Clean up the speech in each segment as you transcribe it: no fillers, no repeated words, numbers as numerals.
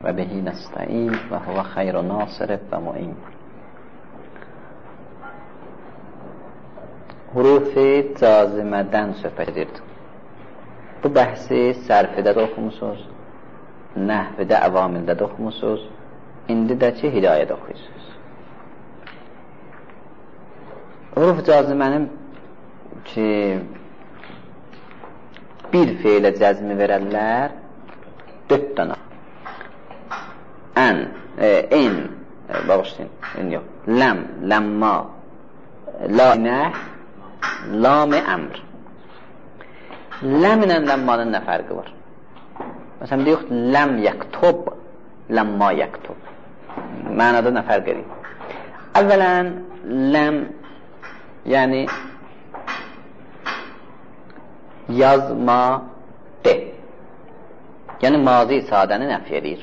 və bihi nəstəin və huvə xeyru nasirib və mu'in. Hurufi cazimədən söhbət edirdik. Bu bəhsi sərfidə də oxumusunuz, nəhvidə, əvamildə də oxumusunuz, indi də ki, hidayədə oxuyursunuz. Huruf cazimənin ki, bir feylə cəzmi verərlər, 4 dənə. Bağışlayın, yox, ləm, ləmma, la-inə, lam-i əmr. Ləm ilə ləmmanın nə fərqi var? Məsələn, deyək, ləm yəktub, ləmma yəktub. Mənada nə fərq edir? Əvvələn, ləm, yəni yazma de. Yəni mazi sadəni nəfi edir.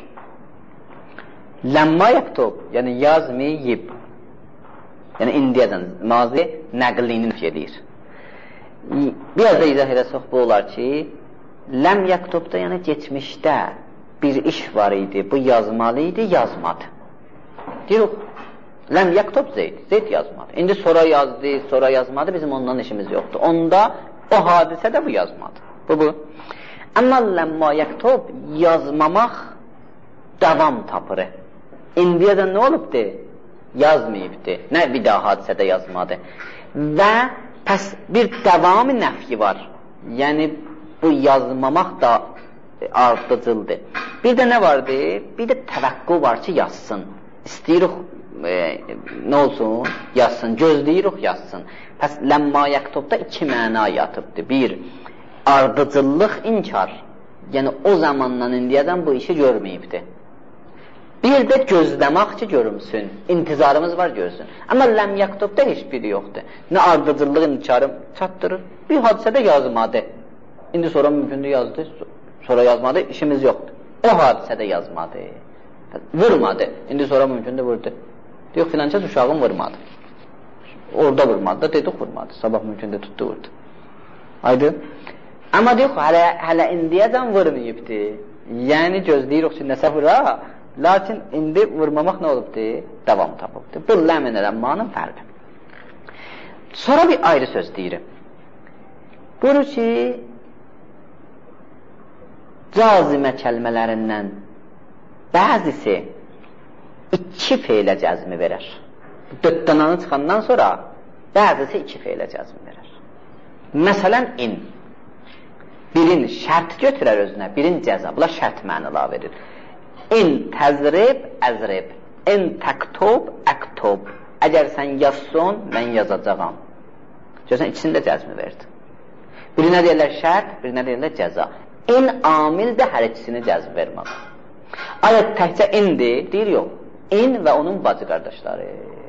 Ləmma yəktub, yəni yazmıyib. Yəni indiyədən mazi nəqlini nəfi edir. Biraz da izah edəsək bu olar ki, ləm yaktubda, yəni geçmişdə bir iş var idi, bu yazmalı idi, yazmadı. Deyirik, ləm yaktub Zeyd yazmadı. İndi sonra yazdı, sonra yazmadı, bizim ondan işimiz yoxdur. Onda o hadisədə bu yazmadı. Bu. Amma ləmma yaktub yazmamaq davam tapırı. İndiyədən nə olubdur? Yazmayıbdır. Nə bir daha hadisədə yazmadı. Və pəs bir davamı nəfyi var. Yəni bu yazmamaq da ardıcıldır. Bir də nə vardı? Bir də təvəqqü var ki, yazsın. İstəyirik, nə olsun? Yazsın. Gözləyirik, yazsın. Pəs ləmma yaktubda 2 məna yatıbdır. Bir, ardıcıllıq, inkar. Yəni o zamandan indiyədən bu işi görməyibdir. Bir də gözləmək ki, görünsün. İntizarımız var, görsün. Amma ləm yaktubda heç biri yoxdur. Nə ardıcıllıq, inkarı çatdırır. Bir hadisədə yazmadı. İndi sonra mümkündür yazdı, sonra yazmadı, işimiz yoxdur. O hadisədə yazmadı. Vurmadı. İndi sonra mümkündür vurdu. Deyək, filancəs uşağım vurmadı. Orada vurmadı da, dedik vurmadı. Sabah mümkündür tutdu, vurdu. Haydi. Amma deyək, hələ indiyədən vurmayıbdır. Yəni gözləyirik ki, nəsə vura. Lakin indi vurmamaq nə olubdur? Davam tapıbdır. Bu ləmin ləmmanın fərqi. Sonra bir ayrı söz deyirim. Buyurur ki, cazimə kəlmələrindən bəzisi 2 feylə cəzmi verər. 4 dənanı çıxandan sonra bəzisi 2 feylə cəzmi verər. Məsələn, in. Birin şərt götürər özünə, birin cəza. Bunlar şərt mənala verir. İn təzrib, əzrib. İn təktub, əktub. Əgər sən yazson, mən yazacağam. Görsən, ikisini də cəzmi verdi. Birinə deyirlər şərt, birinə deyirlər cəza. İn amil də hər ikisini cəzmi vermək. Ayət təkcə indir, deyir yox. İn və onun bacı qardaşları.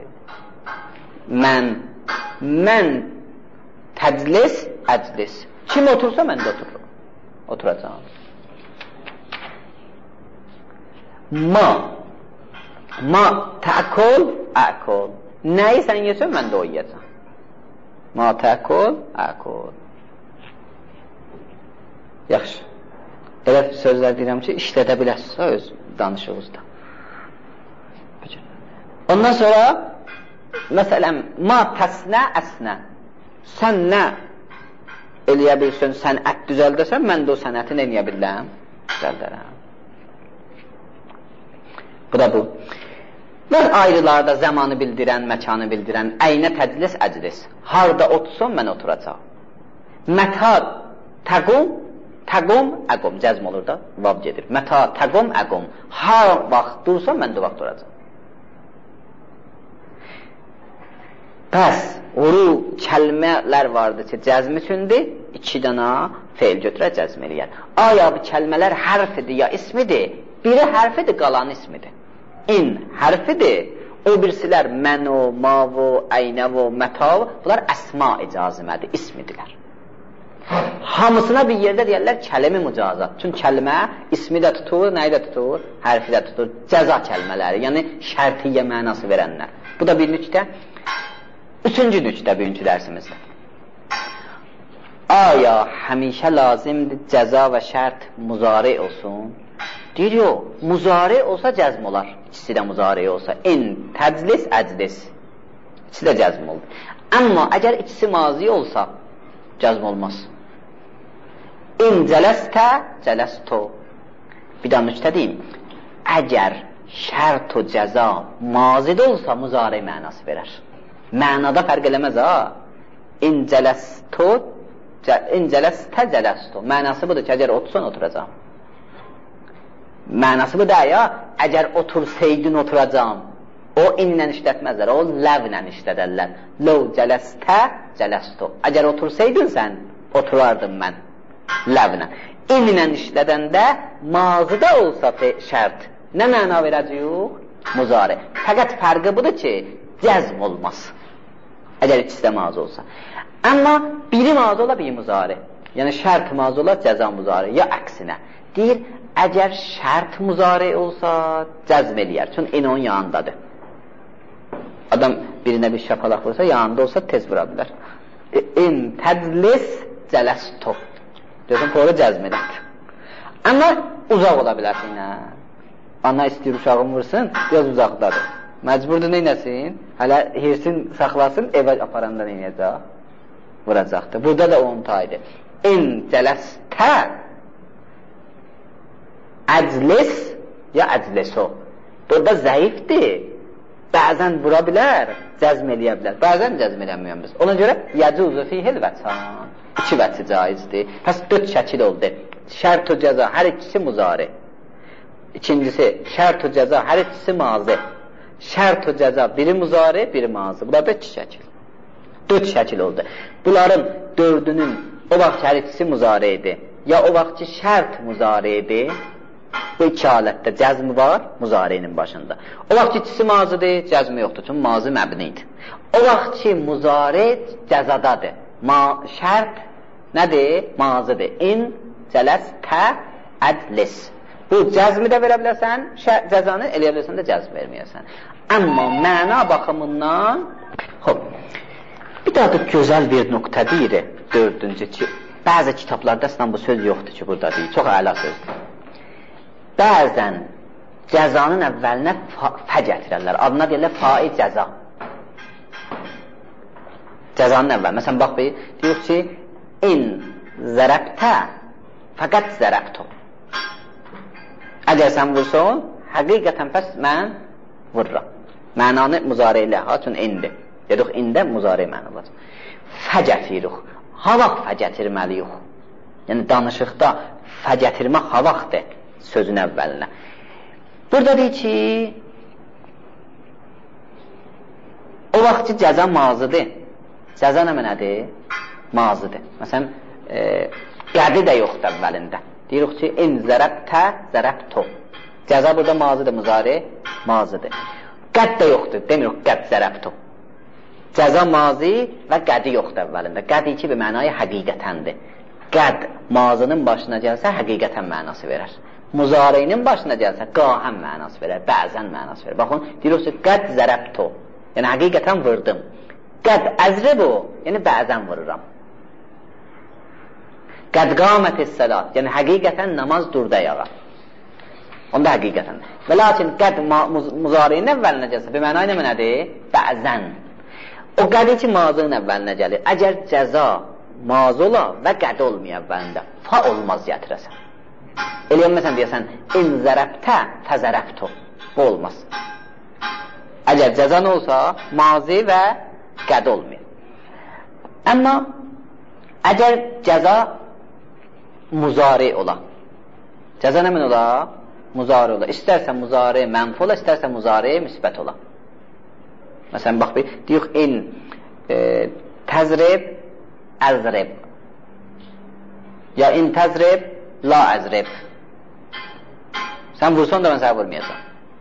Mən təclis, əclis. Kim otursa, mən də oturacağım. Ma təqul, əqul. Nəyi sən yesən, mən də o yiyəcəm. Ma təqul, əqul. Yaxşı. Elə sözlər deyirəm ki, işlədə biləsiz öz danışığınızda. Ondan sonra, məsələn, ma təsnə, əsnə. Sən nə eləyə bilsən, sənət düzəldəsən, mən də o sənətin eləyə biləm, düzəldərəm. Bu da bu. Mən ayrılarda zamanı bildirən, məkanı bildirən, əynə təclis, əclis. Harada otursun, mən oturacaq. Mətə təqum, təqum, əqum. Cəzm olur da, vav gedir. Mətə təqum, əqum. Har vaxt dursan, mən də vaxt duracaq. Bəs, oru kəlmələr vardır ki, cəzm üçündür, 2 dənə feil götürər, cəzm eləyər. Aya bu kəlmələr hərfidir ya ismidir? Biri hərfidir, qalan ismidir. İn hərfidir, o birisilər mənu, mavu, əynəvu, mətav, bunlar əsma-i cazimədir, ismidirlər. Hamısına bir yerdə deyərlər kəlimi mücazat. Çünki kəlmə ismi də tutur, nəyi də tutur? Hərfi də tutur. Cəza kəlmələri, yəni şərtiyyə mənası verənlər. Bu da bir nüqtə. 3-cü nüqtə bugünkü dərsimizdə. Aya həmişə lazimdir cəza və şərt muzari olsun? Deyir, yox, muzari olsa cəzm olar. İkisi də muzari olsa. İn, təclis, əclis. İkisi də cəzm olur. Amma əgər ikisi mazi olsa, cəzm olmaz. İn cələstə, cələstə. Bir daha nüqtə deyim. Əgər şərt o cəza mazidə olsa, muzari mənası verər. Mənada fərq eləməz ha. İn cələstə, cələstə. Mənası budur ki, əgər otursan, oturacam. Mənası bu da ya, əgər otursaydın, oturacam. O inlə işlətməzlər, o ləvlə işlədərlər. Ləv cələstə, cələstə. Əgər otursaydın sən, oturardım mən. Ləvlə. İnlə işlədəndə, mazıda olsa şərt, nə məna verəcəyik? Muzari. Fəqət fərqi budur ki, cəzm olmaz. Əgər ikisi də mazı olsa. Amma biri mazı ola, biri muzari. Yəni şərt mazı ola, cəza muzari. Ya əksinə. Deyir, əgər şərt muzari olsa, cəzm eləyər. Çünki in onun yanındadır. Adam birinə bir şapalaq vursa, yanında olsa tez vura bilər. İn tədlis cələstə. Deyirsən, sonra cəzm edər. Amma uzaq ola bilər inə. Ana istəyir uşağın vursun, biraz uzaqdadır. Məcburdur neynəsin? Hələ hirsin saxlasın, evə aparanda neynəyəcək? Vuracaqdır. Burada da onun tayıdır. İn cələstə əclis ya əcliso. Burada zəifdir. Bəzən vura bilər, cəzm eləyə bilər. Bəzən cəzm eləməyəm biz. Ona görə yəcuzu fihil vəçan. İki vəçi caizdir. Pəs 4 şəkil oldu. Şərt-ü cəza, hər ikisi muzari. İkincisi, şərt-ü cəza, hər ikisi mazi. Şərt-ü cəza, biri muzari, biri mazi. Bu da 5 şəkil. 4 şəkil oldu. Bunların 4-ünün o vaxt hər ikisi muzari idi. Ya o vaxt ki, şərt muzari idi. Bu iki halətdə cəzmi var, muzarinin başında. O vaxt ki, ikisi mazidir, cəzmi yoxdur. Çünki mazi məbnidir. O vaxt ki, muzari cəzadadır. Şərt nədir? Mazidir. İn, cələs, tə, ədlis. Bu cəzmi də verə bilərsən, cəzanı eləyə bilərsən də cəzm verməyəsən. Amma məna baxımından bir daha da gözəl bir nöqtə deyir, 4-cü ki, bəzi kitablarda əslən bu söz yoxdur ki, burada deyir, çox əla sözdür. Bəzən cəzanın əvvəlinə fə gətirərlər, adına deyirlər fai cəza. Cəzanın əvvəl, məsələn, bax, deyir ki, in zərəbtə, fəqət zərəbtə. Əgər sən vursun, həqiqətən pəs mən vururam. Mənanı muzari ilə, çünki indir. Dedik, ində muzari məna olacaq. Fə gətiririk. Ha vaxt fə gətirməliyik. Yəni, danışıqda fə gətirmək ha vaxtdır sözün əvvəlinə. Burada deyir ki, o vaxt ki, cəza mazıdır. Cəza nə mənədir? Mazıdır. Məsələn, qədi də yoxdur əvvəlində. Deyirik ki, in zərəbtə, zərəbtə. Cəza burada mazıdır, muzari, mazıdır. Qəd də yoxdur, demirik qəd zərəbtə. Cəza mazi və qədi yoxdur əvvəlində. Qəd iki bir mənayı həqiqətəndir. Qəd mazının başına gəlsə, həqiqətən mənası verər. Muzarinin başına gəlsə, qahən mənası verər, bəzən mənası verər. Baxın, deyirik ki, qəd zərəbtə. Yəni, həqiqətən vurdum. Qəd əzribu, yəni bəzən vururam. Qəd qamətis səlat, yəni həqiqətən namaz durdu ayağa. Onda həqiqətən. Və lakin qəd muzarinin əvvəlinə gəlsə, bir mənayı nə mənədir? Bəzən. O qədi ki, mazının əvvəlinə gəlir. Əgər cəza maz ola və qəd olmaya əvvəlində, fa olmaz gətirəsən. Eləyən məsələn deyəsən, in zərəbtə, fəzərəbtə. Bu olmaz. Əgər cəza nə olsa, mazi və qəd olmayır. Amma əgər cəza muzari ola. Cəza nə mən ola? Muzari ola. İstərsə muzari mənfi ola, istərsə muzari müsbət ola. Məsələn, bax bir, deyik, in təzrib, əzrib. Ya in təzrib, la əzrib. Sən vursan da mən sənə vurmayacam.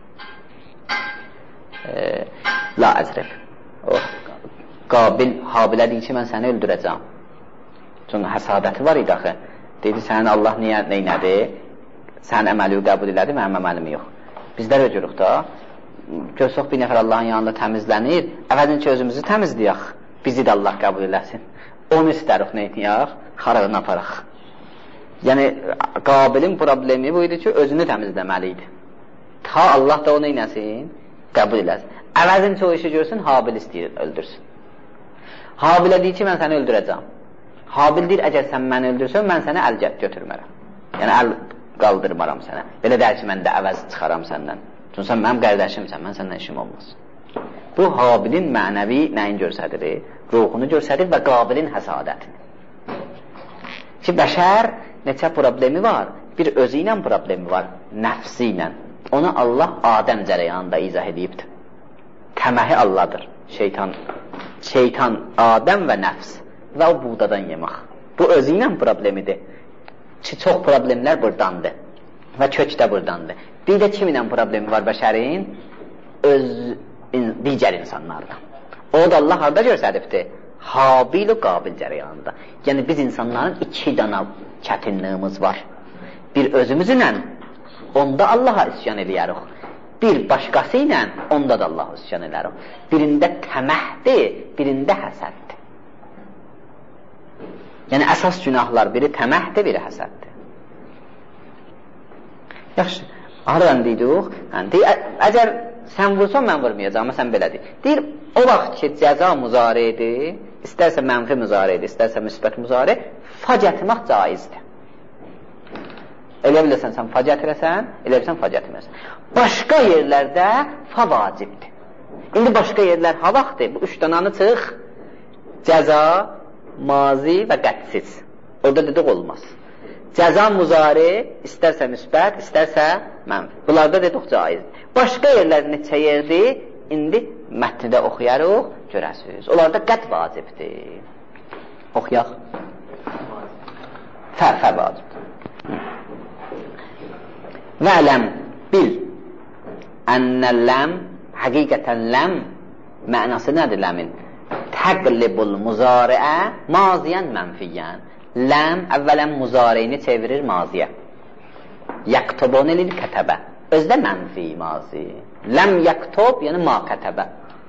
La əzrib. Qabil, Habilə deyir ki, mən səni öldürəcəm. Çünki həsadəti var idi axı. Dedi, sənin Allah neynədir? Sənin əməliyi qəbul elədi, mənim əməlim yox. Bizlər öcürük da. Görsək bir nəfər Allahın yanında təmizlənir, əvvəlin ki, özümüzü təmizləyək, bizi də Allah qəbul eləsin. Onu istərik neyniyək, xarağını aparaq. Yəni, Qabilin problemi bu idi ki, özünü təmizləməli idi. Ta Allah da onu neynəsin? Qəbul eləsin. Əvəzin çoğu işi görsün, Habil istəyir, öldürsün. Habilə deyir ki, mən səni öldürəcəm. Habil deyir, əgər sən məni öldürsən, mən səni əl götürmərəm. Yəni, əl qaldırmaram sənə. Belə deyir ki, mən də əvəz çıxaram səndən. Çünki sən mənim qardaşımsan, mən səndən işim olmaz. Bu, Habilin mənəvi nəyin görsədir? Ruhunu görsədir və Qabilin həsadətini. Ki, bəşər neçə problemi var? Bir özü ilə problemi var, nəfsi ilə. Onu Allah Adəm cərəyanında izah edibdir. Təməhi Allahdır, şeytan, Adəm və nəfs və o buğdadan yemək. Bu özü ilə problemidir. Ki, çox problemlər buradandır və kök də buradandır. Bir də kim ilə problemi var bəşərin? Digər insanlardan. O da Allah harada görsədibdir? Habil və Qabil cərəyanında. Yəni, biz insanların iki dana çətinliyimiz var. Bir özümüzlə, onda Allaha üsyan edərik. Bir başqası ilə, onda da Allaha üsyan edərik. Birində təməhdir, birində həsəddir. Yəni, əsas günahlar biri təməhdir, biri həsəddir. Yaxşı, aradan deyirik, əgər sən vursan, mən vurmayacaq, amma sən belə deyir. Deyir, o vaxt ki, cəza müzaridir, istərsə mənfi müzaridir, istərsə müsbət müzari, fac etmək caizdir. Elə bilirsən, sən fac etmirəsən, elə bilirsən, fac etmirəsən. Başqa yerlərdə fa vacibdir. İndi başqa yerlər ha vaxtdır, bu üç dananı çıx, cəza, mazi və qədsiz. Orada dedik olmaz. Cəza müzari, istərsə müsbət, istərsə mənfi. Bunlarda dedik caizdir. Başqa yerlər neçə yerdir, indi mətnidə oxuyarıq, görəsiniz. Onlarda qəd vacibdir. Oxuyaq. Fə vacibdir. Və ləm, bil, ənəl-ləm, həqiqətən ləm, mənası nədir ləmin? Təqlibul muzariə, maziyən mənfiyyən. Ləm, əvvələn muzariyini çevirir maziyə. Yaktubun elil kətəbə. Özdə mənfi mazi. Ləm yaktub, yəni ma kətəbə.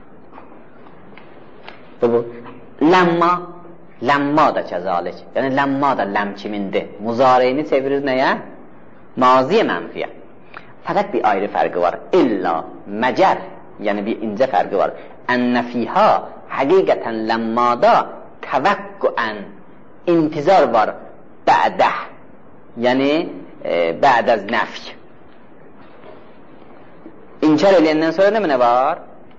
Ləmma da kəzalik. Yəni ləmma da ləm kimindir. Muzariyini çevirir nəyə? Maziyə mənfiyə. Fəqət bir ayrı fərqi var. İlla məcər, yəni bir incə fərqi var. Ənə fiyha, həqiqətən ləmmada təvəqqüən, intizar var. Bə'dah, yəni bə'dəz nəfy. İnkar eləyəndən sonra nə var?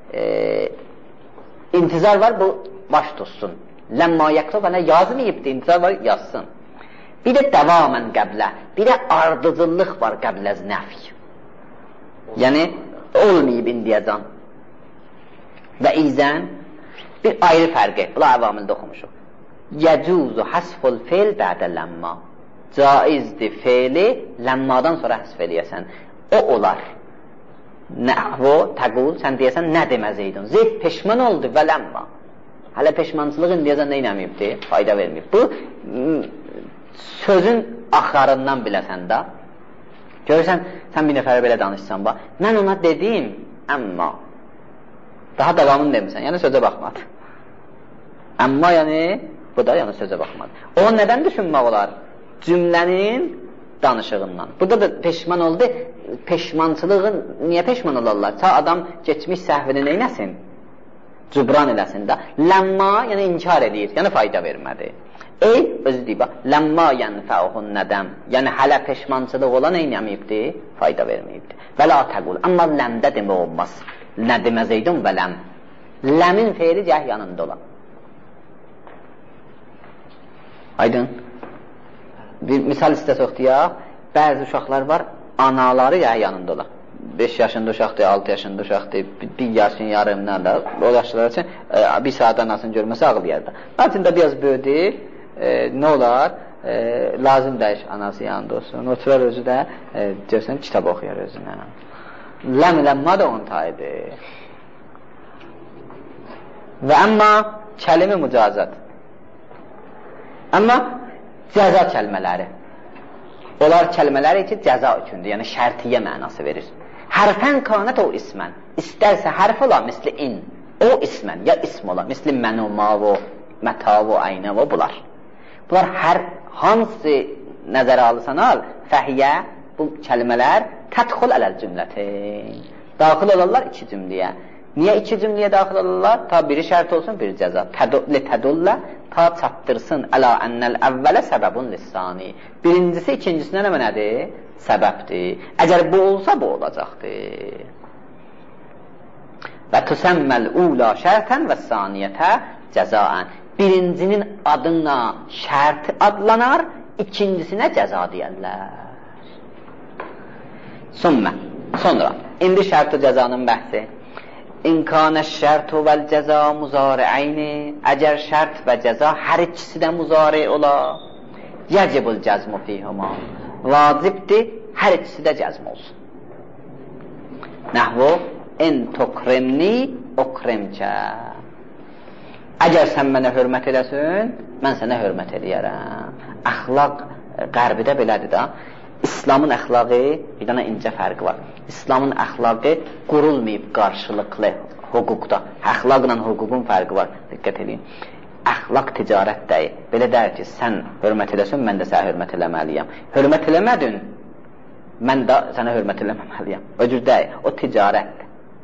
İntizar var, bu baş tutsun. Ləmma yaktub, yazmayıbdır, intizar var, yazsın. Bir də dəvamən qəblə, bir də ardıcıllıq var qəbləz nəfy. Yəni, olmayıb indiyəcən. Və izən, bir ayrı fərqi, bula əvamildə oxumuşuq. Yəcuzu həsful fe'l bə'də ləmma. Caizdir fe'li, ləmmadan sonra həsf eləyəsən. O olar. Nəhvo, təqul, sən deyəsən, nə deməzəydin? Zeyd peşman oldu və ləmma. Hələ peşmançılıq indiyəcən nə inəməyibdir? Fayda verməyib. Bu, sözün axarından biləsən də. Görürsən, sən bir nəfərə belə danışsan, mən ona dedim, əmma. Daha davamını demirsən, yəni sözə baxmadı. Əmma, yəni, bu da yəni sözə baxmadı. O, nədən düşünmək olar? Cümlənin danışığından. Burada da peşman oldu. Peşmançılığın, niyə peşman olarlar? Sağ adam geçmiş səhvini neynəsin? Cübran eləsin də. Ləmma, yəni inkar edir, yəni fayda vermədi. Özü deyib, ləmma yənfəuhun nədəm, yəni hələ peşmançılıq olan neynəməyibdir? Fayda verməyibdir. Və la təqul, amma ləmdə demək olmaz. Nə deməzəydin və ləm. Ləmin feili cəh yanında olan. Aydın. Bir misal istəsək deyək, bəzi uşaqlar var, anaları yanında olar. 5 yaşında uşaqdır, 6 yaşında uşaqdır, 1 yaşın yarımlarla, o yaşlılar üçün bir saat anasını görməsi ağlayar da. Lakin da biraz böyüdür, nə olar? Lazım dəyiş anası yanında olsun. Oturar özü də, görsən, kitab oxuyar özünə. Ləmləmma da onun tayıdır. Və əmma kəlimi mücazat. Amma cəza kəlmələri. Onlar kəlmələri ki, cəza üçündür, yəni şərtiyyə mənası verir. Hərfən kanət o ismən. İstərsə hərf ola, misli in. O ismən, ya ism ola, misli mənu, mavu, mətavu, aynəvu, bunlar. Bunlar hər hansı nəzərə alırsan al, fəhiyyə, bu kəlmələr tədxul ələl cümlətin. Daxil olarlar iki cümləyə. Niyə iki cümləyə daxil olarlar? Ta biri şərt olsun, biri cəza. Tədullə, ta çatdırsın, əla ənəl əvvələ səbəbun lissani. Birincisi, ikincisinə nədir? Səbəbdir. Əgər bu olsa, bu olacaqdır. Və tüsəmməl ula şərtən və saniyyətə cəzaən. Birincinin adına şərt adlanar, ikincisinə cəza deyərlər. Sonra, indi şərt-ı cəzanın bəhsi. İmkanə şərtu vəl cəza muzari'əyni. Əgər şərt və cəza hər ikisi də muzari ola, yəcibul cəzmu fiyhuma. Vacibdir, hər ikisi də cəzm olsun. Nəhvu, in tukrimni ukrimkə. Əgər sən mənə hörmət edəsin, mən sənə hörmət edəyərəm. Əxlaq qərbidə belədir da. İslamın əxlaqı, bir dənə incə fərqi var. İslamın əxlaqı qurulmayıb qarşılıqlı hüquqda. Əxlaqla hüququn fərqi var. Diqqət edin. Əxlaq ticarət deyil. Belə deyir ki, sən hörmət edəsən, mən də sənə hörmət eləməliyəm. Hörmət eləmədin, mən də sənə hörmət eləməliyəm. O cür deyil. O ticarətdir.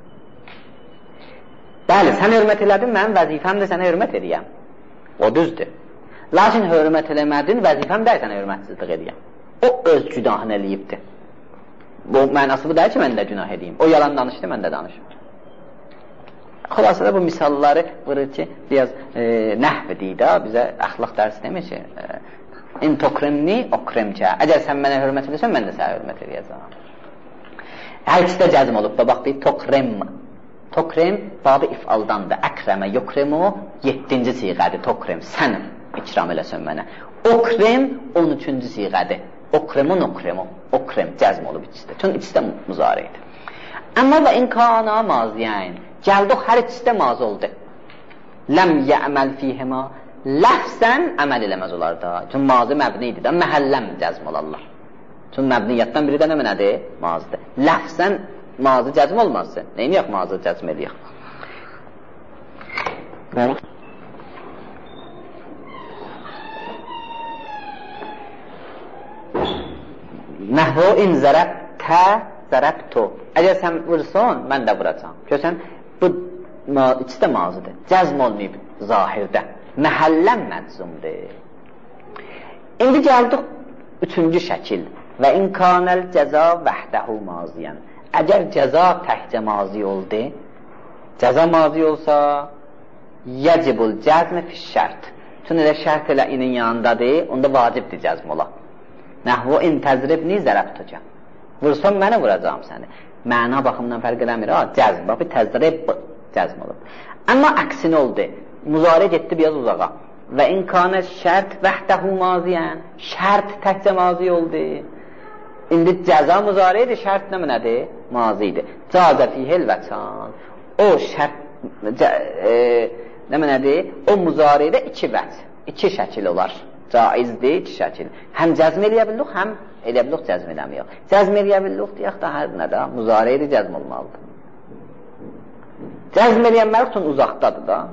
Bəli, sən hörmət elədin, mənim vəzifəm də sənə hörmət edəyəm. O düzdür. Lakin hörmət eləmədin, vəzifəm də sənə hörmətsizlik edəyəm. O öz günahını eləyibdir. Bu mənası bu deyil ki, mən də günah edeyim. O yalan danışdı, mən də danışım. Xülasədə bu misalları vurur ki, biraz nəhvdir də, bizə əxlaq dərsi demir ki, in tukrimni ukrimkə. Əgər sən mənə hörmət edirsən, mən də sənə hörmət edəcəm. Hər ikisi də cəzm olub da, bax bir tukrim. Tukrim babı ifaldandır. Əkrəmə yukrimu 7-ci siğədir. Tukrim, sən ikram eləsən mənə. Ukrim 13-cü siğədir. Ukrimun ukrimu. Ukrim cəzm olub ikisi də. Çünki ikisi də muzaridir. Amma və inkana maziyən. Gəldi hər ikisi də maz oldu. Ləm yə'məl fihima. Ləfsən əməl eləməz olar da. Çünki mazı məbnidir də. Məhəlləm cəzm olarlar. Çünki məbniyyətdən biri də nədir? Mazdır. Ləfsən mazı cəzm olmazsın. Neyini yox mazı cəzm edəyək? Nəhvu in zərəbtə zərəbtu. Əgər sən vursun, mən də vuracam. Görsən, bu ikisi də mazıdır. Cəzm olmayıb zahirdə. Məhəlləm məczumdur. İndi gəldik üçüncü şəkil. Və imkanəl cəza vəhdəhu maziyən. Əgər cəza təhcə mazi oldu, cəza mazi olsa, yəcibul cəzmə fiş şərt. Çünki elə şərt elə inin yanındadır, onda vacibdir cəzm ola. Nəhvu in təzribni zərəbtuca. Vursan mənə vuracağım səni. Məna baxımdan fərq eləmir. Cəzm, bax bir təzrib cəzm olub. Amma əksin oldu. Muzari getdi biraz uzağa. Və imkanə şərt vəhdəhu maziyən. Şərt təhcə mazi oldu. İndi cəza muzaridir, şərt nədir? Mazidir. Cəza fihil vəçan. O şərt nədir? O muzaridə iki vəç. İki şəkil olar. Caizdir, iki şəkil. Həm cəzm eləyə bildik, həm eləyə bildik cəzm eləməyək. Cəzm eləyə bildik deyək də hər nədə? Muzaridir, cəzm olmalıdır. Cəzm eləyənmək üçün uzaqdadır da.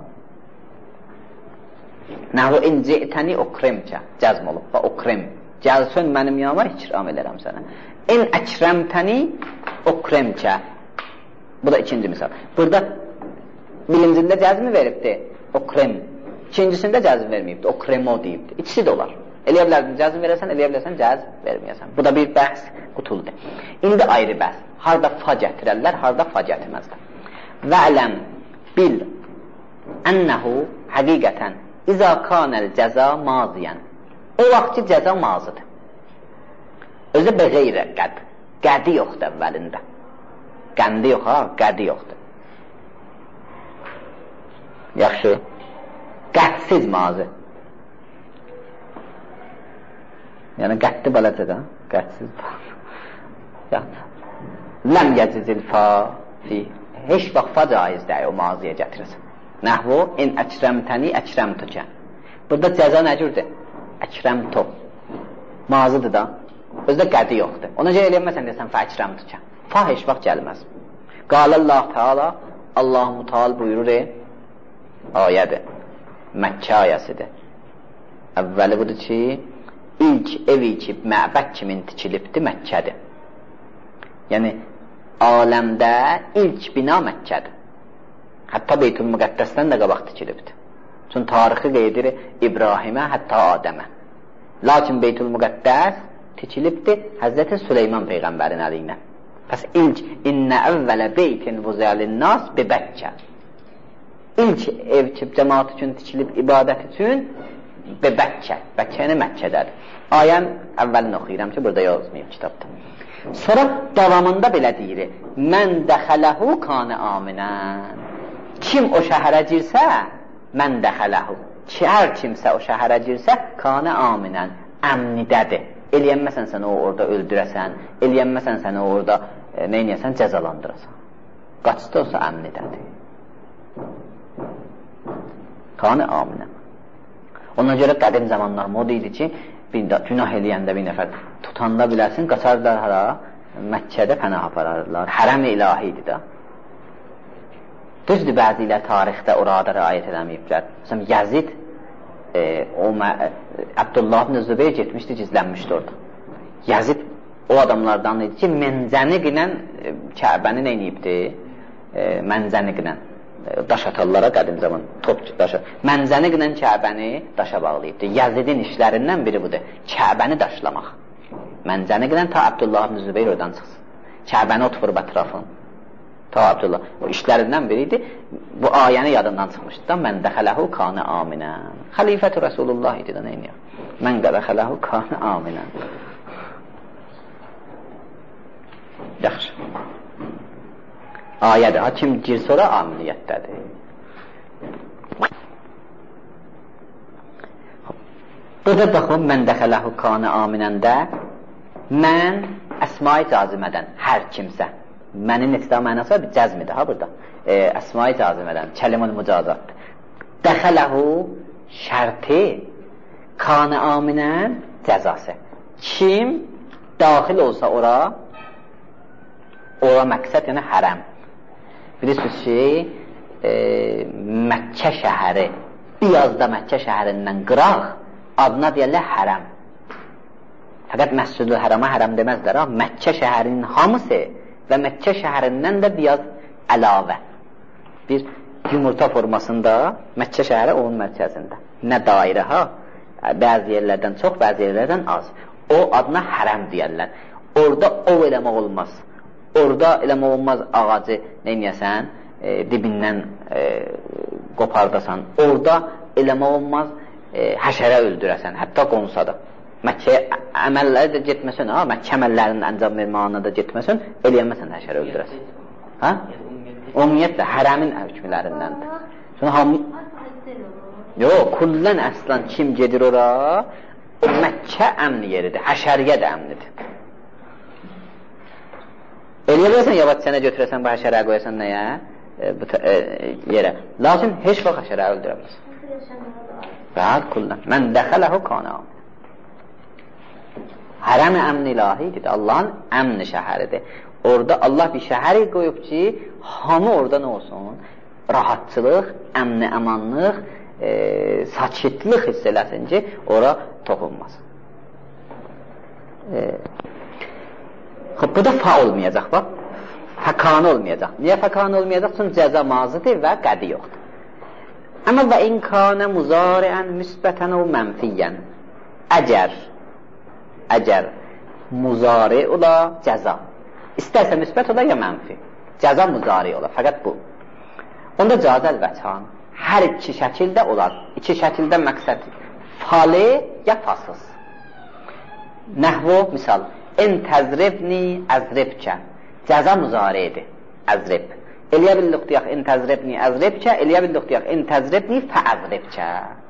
Nəhu incitəni ukrimkə. Cəzm olub və ukrim. Gəlsən mənim yanıma ikram elərəm sənə. In əkrəmtəni ukrimkə. Bu da ikinci misal. Burada bilincində cəzmi veribdir. Ukrim. İkincisində cəzm verməyibdir. Ukrimo deyibdir. İkisi də olar. Eləyə bilərsən, cəzm verəsən, eləyə bilərsən, cəzm verməyəsən. Bu da bir bəhs qutuldur. İndi ayrı bəhs. Harada fa gətirərlər, harada fa gətirməzlər. Və ələm bil ənəhu həqiqətən İza kanəl cəza maziyən. O vaxt ki, cəza mazıdır. Özü bəğeyrə qəd. Qədi yoxdur əvvəlində. Qəndi yox, ha, qədi yoxdur. Yaxşı. Qədsiz mazı. Yəni, qəddi bələcədə, qədsiz mazı. Ləm yəcizil fa fi. Heç vaxt fa caiz deyil, o maziyə gətirəsən. Nəhvu, in əkrəmtəni əkrəmtükə. Burada cəza nə cürdür? Əkrəmtu. Mazıdır da. Özdə qədi yoxdur. Ona görə eləyəməsən deyəsən, fə əkrəmtükə. Fa heç vaxt gəlməz. Qalallah Teala, Allah-u Teala buyurur, ayədir. Məkkə ayəsidir. Əvvəli budur ki, ilk evi ki, məbəd kimin tikilibdir, Məkkədir. Yəni, aləmdə ilk bina Məkkədir. Hətta Beytül-Müqəddəsdən də qabaq tikilibdir. Çünki tarixi qeydir İbrahimə, hətta Adəmə. Lakin Beytül-Müqəddəs tikilibdir Həzrəti Süleyman Peyğəmbərin əli ilə. Pəs ilk, İnnə əvvələ beytin vuzəlin-nas Bəkkə. İlk ev ki, cəmaat üçün tikilib ibadət üçün Bəkkə. Bəkkə yəni Məkkədədir. Ayən əvvəlini oxuyuram ki, burada yazmayıb kitabda. Sonra davamında belə deyir, mən dəxələhu kanə aminən. Kim o şəhərə girsə, mən dəxələhu. Hər kimsə o şəhərə girsə, kanə aminən, əmnidədir. Eləyənməsən sən o orada öldürəsən, eləyənməsən sən o orada neynəyəsən, cəzalandırasan. Qaçda olsa əmnidədir. Kanə aminən. Ona görə qədim zamanlar mod idi ki, günah eləyəndə bir nəfər tutanda biləsin, qaçarlar hara, Məkkədə pənah apararlar. Hərəm-i ilahidir da. Düzdür, bəzi ilə tarixdə orada rəayət edəməyiblər. Məsələn, Yazid, Abdullah ibn Zübeyir getmişdi, gizlənmişdi orada. Yazid o adamlardan idi ki, mənzəniqlə Kəbəni neyniyibdi? Mənzəniqlə daş atarlara qədim zaman, topçu daşı. Mənzəniqlə Kəbəni daşa bağlayıbdı. Yazidin işlərindən biri budur, Kəbəni daşlamaq. Mənzəniqlə ta Abdullah ibn Zübeyir oradan çıxsın. Kəbəni oturub ətrafın. Ta Abdullah. O işlərindən biriydi. Bu ayəni yadından çıxmışdı da. Mən dəxələhu kanə aminən. Xəlifətü Rəsulullah idi da neyniyək. Mən dəxələhu kanə aminən. Yaxşı. Ayədir. Ha, kim girsə ora aminiyyətdədir. Burada baxın, mən dəxələhu kanə aminəndə mən əsma-i cazimədən hər kimsə. Mənin netidə mənası var, bir cəzmidir ha burada. Əsma-i cazimədən, kəlimul mücazatdır. Dəxələhu şərti, kanə aminən cəzası. Kim daxil olsa ora məqsəd, yəni hərəm. Bilirsiniz ki, Məkkə şəhəri, biraz da Məkkə şəhərindən qıraq, adına deyərlər hərəm. Fəqət Məscid-ül Hərəmə hərəm deməzlər, Məkkə şəhərinin hamısı və Məkkə şəhərindən də biraz əlavə. Bir yumurta formasında Məkkə şəhəri onun mərkəzində. Nə dairə ha, bəzi yerlərdən çox, bəzi yerlərdən az. O adına hərəm deyərlər. Orada ov eləmək olmaz. Orada eləmək olmaz ağacı neynəyəsən, dibindən qopardasan. Orada eləmək olmaz həşərə öldürəsən, hətta qonsa da. Məkkəyə əməlləri də getməsən, Məkkə əməllərinin əncam vermağına da getməsən, eləyənməsən həşərə öldürəsən. Ha? Ümumiyyətlə, hərəmin hükmlərindəndir. Yox, kullən əslən kim gedir ora, o Məkkə əmni yeridir, həşəriyə də əmnidir. Eləyə bilirsən, yavaş sənə götürəsən, bu həşərəyə qoyasan nəyə? Yerə. Lakin heç vaxt həşərəyə öldürəməsən. Bəl, kullən. Mən dəxələhu kanə amin. Hərəm-i əmn-i ilahidir, Allahın əmn şəhəridir. Orada Allah bir şəhəri qoyub ki, hamı orada nə olsun? Rahatçılıq, əmn-i əmanlıq, sakitlik hiss eləsin ki, ora toxunmaz. Bu da fa olmayacaq, bax. Fəkanı olmayacaq. Niyə fəkanı olmayacaq? Çünki cəza mazidir və qədi yoxdur. Amma və inkânə muzariən müsbətən o mənfiyyən. Əgər muzari ola cəza. İstərsə müsbət ola ya mənfi. Cəza muzari ola, fəqət bu. Onda cazəl vəçhan. Hər iki şəkildə olar. İki şəkildə məqsəd fali ya fasız. Nəhvo, misal, en təzribni əzribkə. Cəza muzaridir, əzrib. Eləyə bildik deyək, en təzribni əzribkə, eləyə bildik deyək, en təzribni fəəzribkə.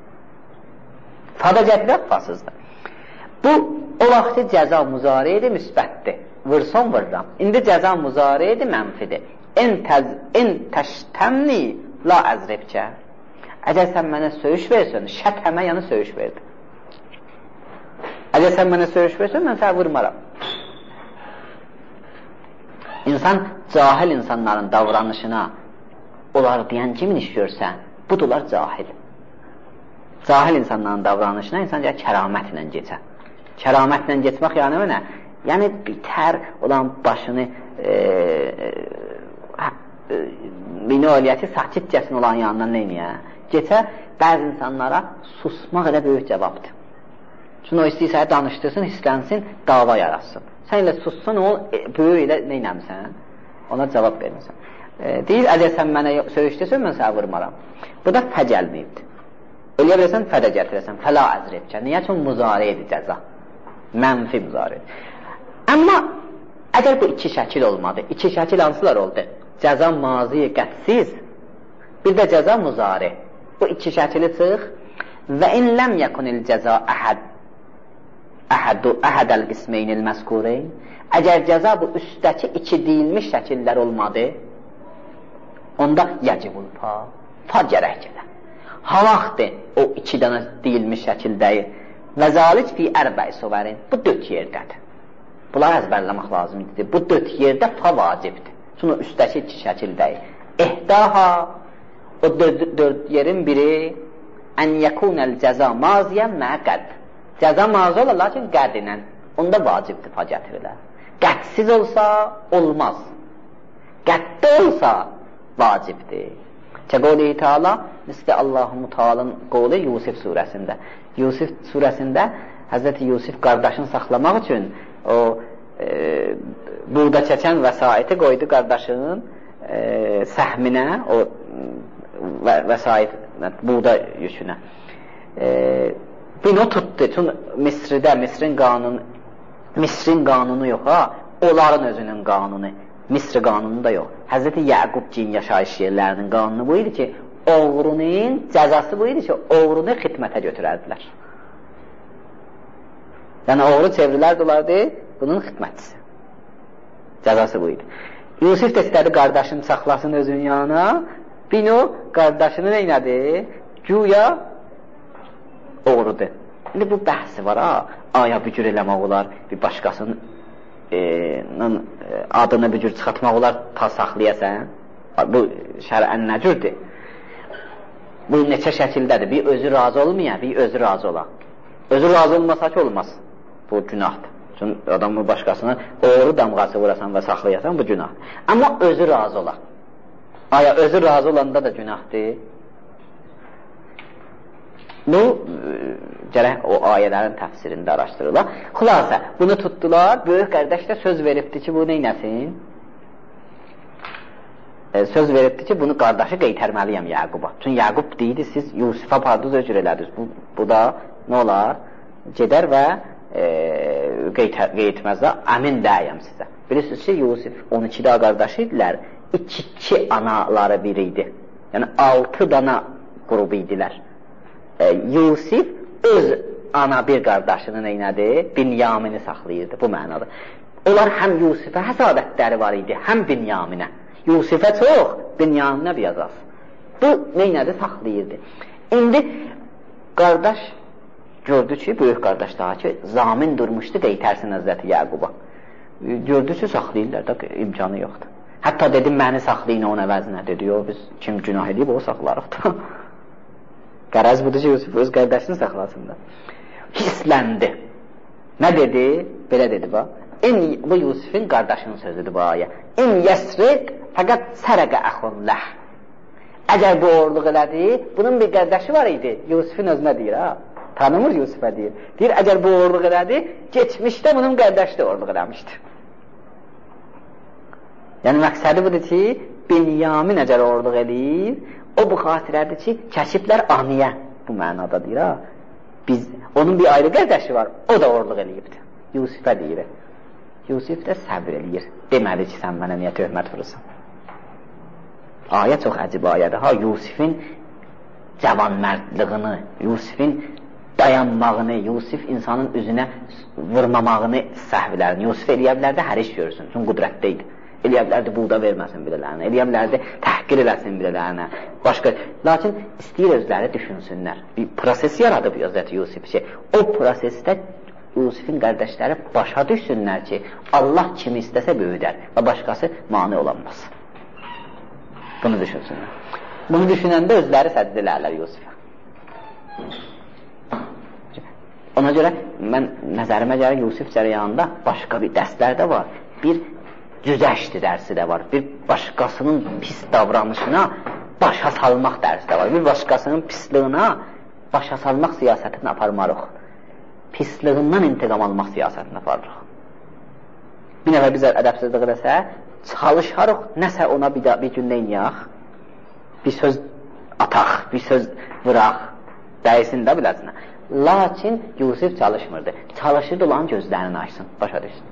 Fada gətirək, fasızdır. Bu, o vaxtı cəza muzaridir, müsbətdir. Vırson vırram. İndi cəza muzaridir, mənfidir. En təştəmni la əzribkə. Əgər sən mənə söyüş versən, şətəmə yəni söyüş verdi. Əgər sən mənə söyüş versən, mən sənə vurmaram. İnsan, cahil insanların davranışına onlar deyən kimin iş görsən, budular cahil. Cahil insanların davranışına insan kəramətlə geçər. Kəramətlə geçmək yəni nə? Yəni bitər olan başını minoliyyəti sakitcəsin olan yanından neyniyə? Geçə bəzi insanlara susmaq elə böyük cavabdır. Çünki o istəyirsə danışdırsın, hislənsin, dava yaratsın. Sən elə sussun, o böyük elə neynəmsən? Ona cavab vermirsən. Deyir, əgər sən mənə söyüşdürsən, mən sənə vurmaram. Bu da fə gəlməyibdir. Eləyə bilirsən, fə də gətirəsən, fəla əzribkə. Niyə? Çünki müzarə edir cəza. Mənfi müzarə edir. Amma əgər bu iki şəkil olmadı, iki şəkil hansılar oldu? Cəza mazi qətsiz, bir də cəza müzarə. Bu iki şəkili çıx. Və in ləm yəkunil cəza əhədəl qismeynil məzkureyn. Əgər cəza bu üstdəki iki deyilmiş şəkillər olmadı, onda yəcibul fa. Fa gərək gələ. Havaqdır o iki dənə deyilmiş şəkildəyi. Və zalik fi ərbəi suvarin. Bu 4 yerdədir. Bunları əzbərləmək lazımdır. Bu 4 yerdə fa vacibdir. Çünki üstdəki iki şəkildəyi. İhdaha, o 4 yerin biri ən yəkunəl cəza maziyən məqəd. Cəza mazi olar, lakin qəd ilə. Onda vacibdir fa gətirilir. Qədsiz olsa, olmaz. Qəddə olsa, vacibdir. Qavli Teala, misli Allahu Teala'nın qavli Yusuf surəsində. Yusuf surəsində Həzrəti Yusuf qardaşını saxlamaq üçün o buğda çəkən vəsaiti qoydu qardaşının səhminə, o vəsait buğda yükünə. Bunu tutdu. Çünki Misrdə, Misrin qanunu yox ha, onların özünün qanunu. Misri qanunu da yox. Həzrəti Yaqubcin yaşayış yerlərinin qanunu bu idi ki, oğrunun cəzası bu idi ki, oğrunu xidmətə götürərdilər. Yəni oğru çevrilərdi olardı, bunun xidmətçisi. Cəzası bu idi. Yusuf da istədi qardaşını saxlasın özünün yanına, Bino qardaşını neynədi? Güya oğrudur. İndi bu bəhsi var ha, aya bücür eləmək olar, bir başqasının adını bücür çıxartmaq olar, ta saxlayasən. Bu şərən nə cürdür? Bu neçə şəkildədir? Bir özü razı olmayan, bir özü razı olan. Özü razı olmasa ki olmaz. Bu günahdır. Çünki adamın başqasına oğru damğası vurasan və saxlayasan, bu günahdır. Amma özü razı olan. Aya özü razı olanda da günahdır. Bu, gərək o ayələrin təfsirində araşdırırlar. Xülasə, bunu tutdular, böyük qardaş da söz veribdi ki, bu neynəsin? Söz veribdi ki, bunu qardaşı qeytərməliyəm Yaquba. Çünki Yaqub deyildi, siz Yusufa parduz öcür elədiniz. Bu da nə olar? Gedər və qeytməzdə əmin dəyəm sizə. Bilirsiniz ki, Yusuf 12 daha qardaşı idilər, 2 anaları bir idi. Yəni 6 dana qrubu idilər. Yusuf öz ana bir qardaşının neynədi? Binyamini saxlayırdı, bu mənada. Onlar həm Yusufə həsadətləri var idi, həm Binyaminə. Yusufə çox, Binyaminə biraz az. Bu neynədi? Saxlayırdı. İndi qardaş gördü ki, böyük qardaş daha ki, zamin durmuşdu, qeytərsin Həzrəti Yaquba. Gördü ki, saxlayırlar da, imkanı yoxdur. Hətta dedim, məni saxlayın onun əvəzinə, dedi, yox, biz kim günah edib, o saxlarıq da. Qərəz budur ki, Yusuf öz qardaşını saxlasın da. Hisləndi. Nə dedi? Belə dedi, bax. Bu Yusufun qardaşının sözüdür bu ayə. İn yəsriq fəqət sərəqə əxulləh. Əgər bu oğurluq elədi, bunun bir qardaşı var idi. Yusufun özünə deyir, ha. Tanımır Yusuf'a deyir. Deyir, əgər bu oğurluq elədi, geçmişdə bunun qardaşı da oğurluq eləmişdir. Yəni, məqsədi budur ki, Binyamin əgər oğurluq eləyir, o bu xatirədir ki, kəsiblər aniyə. Bu mənada deyir, ha. Onun bir ayrı qardaşı var, o da oğurluq eləyibdir. Yusuf'a deyir. Yusuf da səbr eləyir. Deməli ki, sən mənə niyə töhmət vurursan? Ayə çox əcib ayədir. Ha, Yusufin cavanmərdlığını, Yusufin dayanmağını, Yusuf insanın üzünə vurmamağını səhvlərini, Yusuf eləyə bilərdi, hər iş görsün, çünki qudrətdə idi. Eləyə bilərdi, buğda verməsin birələrinə, eləyə bilərdi, təhqir eləsin birələrinə, başqa. Lakin istəyir özləri düşünsünlər. Bir proses yaradıb Hazreti Yusuf ki, o prosesdə Yusufin qardaşları başa düşsünlər ki, Allah kimi istəsə böyüdər və başqası mane olanmaz. Bunu düşünsünlər. Bunu düşünəndə özləri səcd elərlər Yusuf'a. Ona görə mən nəzərimə gəlir Yusif cərəyanında başqa bir dərslər də var. Bir güzəşti dərsi də var. Bir başqasının pis davranışına başa salmaq dərsi də var. Bir başqasının pisliyinə başa salmaq siyasətini aparmarıq. Pisliyindən intiqam almaq siyasətini aparırıq. Bir nəfər bizə ədəbsizlik eləsə, çalışarıq, nəsə ona bir gün neyniyək, bir söz ataq, bir söz vıraq, dəysin də biləsinə. Lakin Yusif çalışmırdı. Çalışırdı, olan gözlərini açsın, başa düşsün.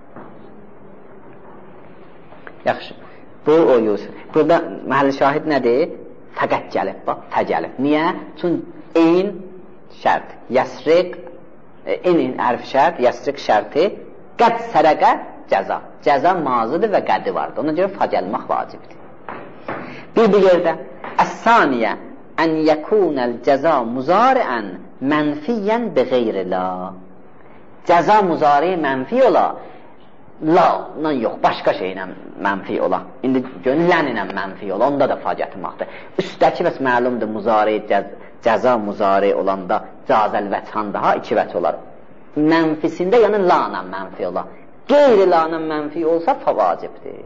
Yaxşı, bu o Yusuf. Burada məhəlli şahid nədir? Fəqət gəlib, bax, fəqəlib. Niyə? Çünki eyn şərt, yəsriq, eyn hərfi şərt, yəsriq şərti, qəd sərəqə cəza. Cəza mazıdır və qədi vardır. Ona görə fəqəlmək vacibdir. Bir yerdə, əs-saniyə, ən yəkunəl cəza muzariən mənfiyyən bi qeyri la. Cəza muzari mənfi ola, la yox, başqa şeylə mənfi ola. İndi görün, lən ilə mənfi ola, onda da fəqətməkdir. Üstdəki bəs məlumdur, muzari, cəza muzari olanda cazəl vəçhan daha iki vəç olar. Mənfisində yəni la ilə mənfi ola. Qeyri la ilə mənfi olsa fəvacibdir.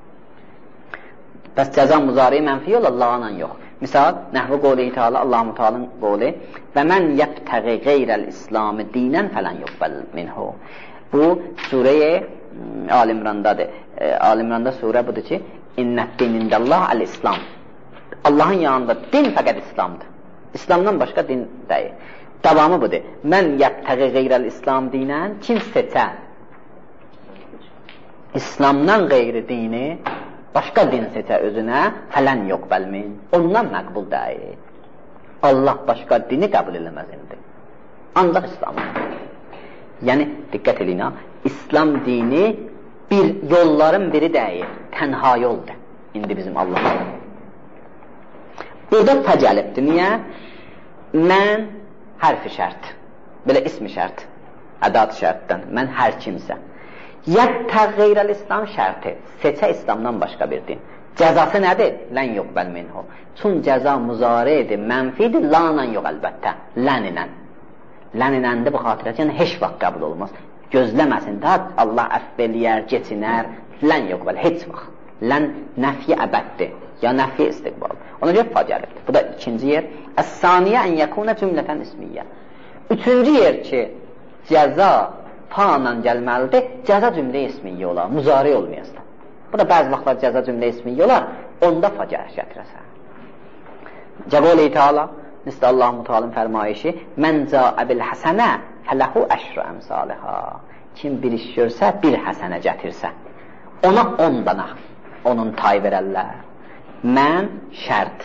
Bəs cəza muzari mənfi ola, la ilə yox. Misal, nəhvi qovli-i teala, Allah-u Teala'nın qovli və mən yəbtəği qeyrəl-İslami dinən fələn yuqbəl minhu. Bu, surə-i Al-İmrandadır. Al-İmranda surə budur ki, İnnət dinindəllah əl-İslam. Allahın yanında din fəqət İslamdır. İslamdan başqa din deyil. Davamı budur. Mən yəbtəği qeyrəl-İslam dinən kim seçə? İslamdan qeyri dini başqa din seçə özünə, fələn yuqbəl min. Ondan məqbul deyil. Allah başqa dini qəbul eləməz indi. Ancaq İslamdır. Yəni, diqqət edin, İslam dini bir yolların biri deyil, tənha yoldur. İndi bizim Allah'ın. Burada fəcəlibdir. Niyə? Mən hərfi şərt, belə ismi şərt, ədat şərtdən, mən hər kimsə. Yəttəğ qeyrəl-İslam şərti, seçə İslamdan başqa bir din. Cəzası nədir? Lən yuqbəl minhu. Çün cəza muzaridir, mənfidir, lanla yox əlbəttə, lən ilə. Lən iləndir bu xatirət, yəni heç vaxt qəbul olmaz. Gözləməsin, daha Allah əff eləyər, geçinər, lən yuqbəl, heç vaxt. Lən nəfyi əbəddir, ya nəfyi istiqbal. Ona görə fəcəlibdir. Bu da ikinci yer. Əs-saniyə ən yəkunə cümlətən ismiyyə. Üçüncü yer ki, cəza faanla gəlməlidir, cəza cümlə ismiyyə olar, muzari olmayasın. Bu da bəzi vaxtlar cəza cümlə ismiyyə olar, onda fəcəl gətirəsən. Cəqol-i Teala, misli Allah-u Teala'nın fərmayişi, mən cəə bil-həsənə fələhu əşrü əmsalihə. Kim bir iş görsə, bir həsənə gətirsə, ona 10 dana, onun tay verərlər. Mən şərt,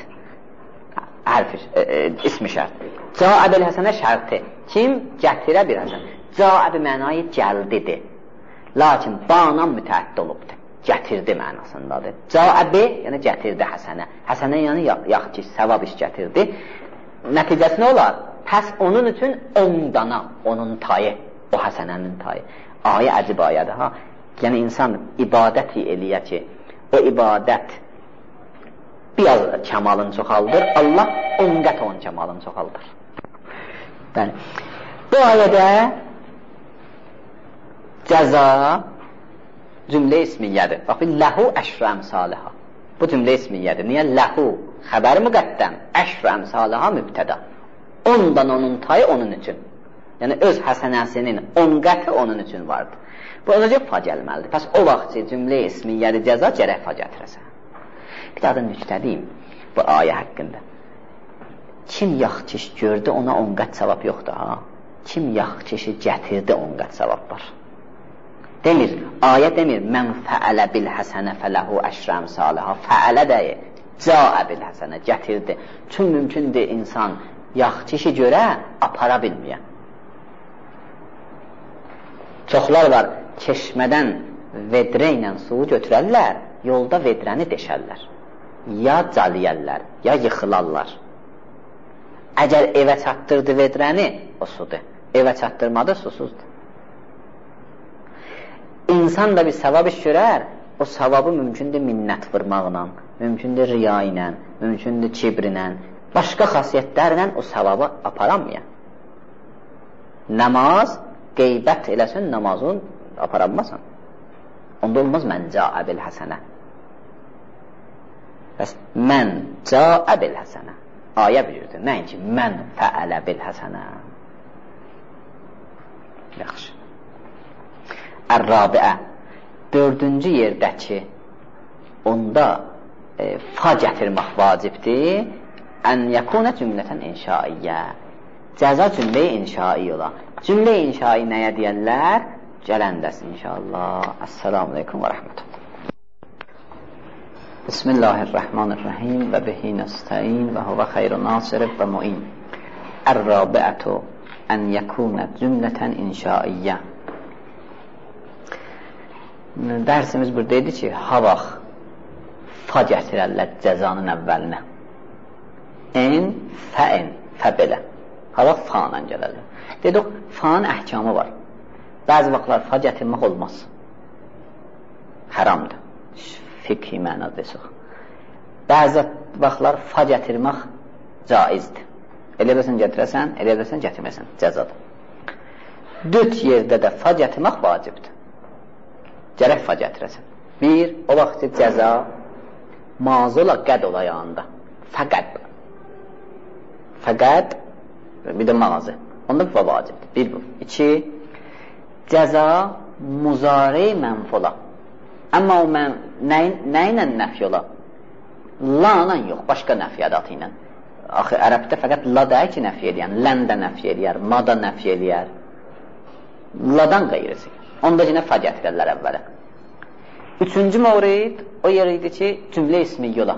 ismi şərt. Cəə bil-həsənə şərti, kim gətirə bir həsənə. Cəə mənayı gəldidir, lakin banan mütəəddid olubdur, gətirdi mənasındadır. Cəə, yəni gətirdi həsənə. Həsənə yəni yaxşı ki, səvab iş gətirdi. Nəticəsi nə olar? Pəs onun üçün 10 dana, onun tayı, o həsənənin tayı. Ayə əcib ayədir, ha? Yəni, insan ibadəti eləyə ki, o ibadət biraz kəmalını çoxaldır, Allah 10 qət onun kəmalını çoxaldır. Bəli. Bu ayədə cəza cümlə ismiyyədir. Baxın, ləhu əşrə əmsalihə. Bu cümlə ismiyyədir. Niyə? Ləhu xəbər müqəddəm, əşrə əmsalihə mübtədə. 10-dan onun tayı onun üçün. Yəni, öz həsənəsinin 10 qəti onun üçün vardır. Bu, önəcə fa gəlməlidir. Pəs o vaxt ki, cümlə ismiyyədir, cəza gərək fa gətirəsən. Bir daha da nüktədiyim bu ayə haqqında. Kim yaxşı iş gördü, ona 10 qət savab yoxdur, ha? Kim yaxşı işi gətirdi, 10 qət savab var. Demir, ayə demir, mən fəələ bil həsənə fələhu əşrə əmsalihə. Fəələ deyir, cəə bil həsənə, gətirdi. Çün mümkündür insan yaxşı işi görə apara bilməyən. Çoxlar var, çeşmədən vedrə ilə suyu götürərlər, yolda vedrəni deşərlər. Ya caliyərlər, ya yıxılarlar. Əgər evə çatdırdı vedrəni, o sudur. Evə çatdırmadı, susuzdur. İnsan da bir savab iş görər, o savabı mümkündür minnət vurmaqla, mümkündür riya ilə, mümkündür kibrinlə, başqa xasiyyətlərlə o savabı aparamayan. Namaz qeybət eləsin, namazın aparanmasın. Onda olmaz mən cəə bil həsənə. Bəs mən cəə bil həsənə. Ayə bilirdi, nəinki mən fəələ bil həsənə. Yaxşı. Ər-rabiə, dördüncü yerdəki onda fa gətirmək vacibdir. Ən yəkunə cümlətən inşaiyyə. Cəza cümlə-i inşai ola. Cümlə-i inşai nəyə deyərlər? Gələndəsin inşallah. Əssalamu aleykum və rəhmətullah. Bismillahirrahmanirrahim və bihi nəstəin və huvə xeyru nasirib və mu'in. Ər-rabiətü ən yəkunə cümlətən inşaiyyə. Dərsimiz buradaydı ki, ha vaxt fa gətirərlər cəzanın əvvəlinə. En, fəen, fə belə. Ha vaxt fa-la gələrlər. Dedik, fa-nın əhkamı var. Bəzi vaxtlar fa gətirmək olmaz. Haramdır. Fiqhi mənada desək. Bəzi vaxtlar fa gətirmək caizdir. Elə bilsən gətirəsən, elə bilsən gətirməsən. Cəzadır. Dörd yerdə də fa gətirmək vacibdir. Gərək fa gətirəsən. Bir, o vaxt cəza mazıla qəd ola yanında. Fəqəd. Fəqəd bir də mağazı. Onda bu vacibdir. Bir bu. İki, cəza muzari mənf ola. Amma o nə ilə nəfi ola? La ilə yox, başqa nəfi ədatı ilə. Axı, ərəbdə fəqət la da ki, nəfi eləyən. Lən də nəfi eləyər, ma da nəfi eləyər. Ladan qeyrisi. Onda yine fa gətirərlər əvvələ. Üçüncü mövrid o yer idi ki, cümlə ismi yola.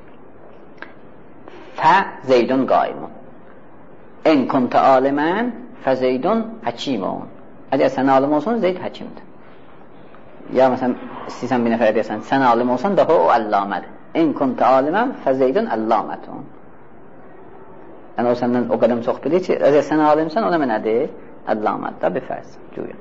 Fə zeydun qaimun. En kunta alimən fə zeydun həkimun. Əgər sən alim olsan, Zeyd həkimdir. Ya məsələn, istəyirsən bir nəfərə deyəsən, sən alim olsan, daha o əllamədir. En kunta alimən fə zeydun əllamətun. Yəni o səndən o qədəm çox bilir ki, əgər sən alimsən, o nə mənədir? Əllamədir, da bir fərz. Güya.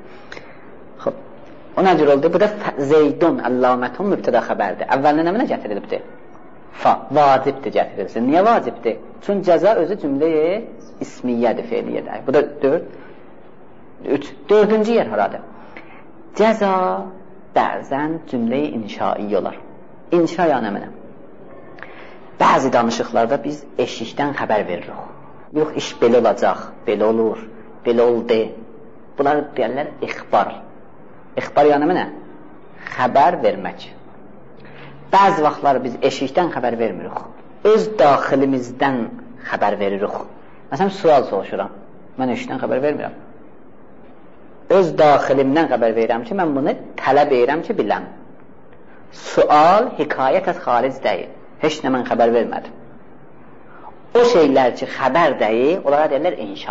O nə cür oldu? Bu da Zeydun, Əllamətun mübtədə xəbərdir. Əvvəlinə nə mənə gətirilibdir? Fa, vacibdir gətirilsin. Niyə vacibdir? Çünki cəza özü cümləyə ismiyyədir, feiliyyədir. Bu da 4. 3. Dördüncü yer haradır? Cəza bəzən cümləyə inşai olar. İnşa ya nə mənə? Bəzi danışıqlarda biz eşikdən xəbər veririk. Yox, iş belə olacaq, belə olur, belə oldu. Bunlar deyərlər ixbar. İxbar yəni mənə? Xəbər vermək. Bəzi vaxtlar biz eşikdən xəbər vermirik. Öz daxilimizdən xəbər veririk. Məsələn, sual soruşuram. Mən eşikdən xəbər vermirəm. Öz daxilimdən xəbər verirəm ki, mən bunu tələb edirəm ki, biləm. Sual hikayət az xaric deyil. Heç nə mən xəbər vermədim. O şeylər ki, xəbər deyil, onlara deyirlər inşa.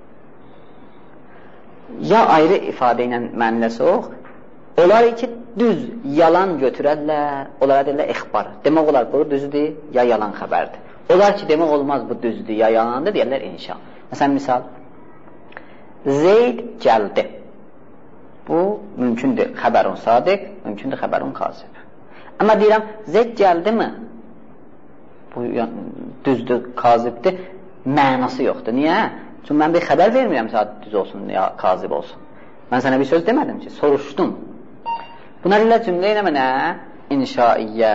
Ya ayrı ifadə ilə mənləsək, onlar ki, düz yalan götürərlər, onlara deyirlər ixbar. Demək olar, bu düzdür, ya yalan xəbərdir. Onlar ki, demək olmaz, bu düzdür, ya yalandır, deyirlər inşa. Məsələn, misal, Zeyd gəldi. Bu, mümkündür xəbərun sadiq, mümkündür xəbərun qasib. Amma deyirəm, Zeyd gəldi mi? Bu, düzdür, qazibdir, mənası yoxdur. Niyə? Çünki mən bir xəbər vermirəm, saat düz olsun, ya qazib olsun. Mən sənə bir söz demədim ki, soruşdum. Bunlar ilə cümlə ilə mənə inşaiyyə.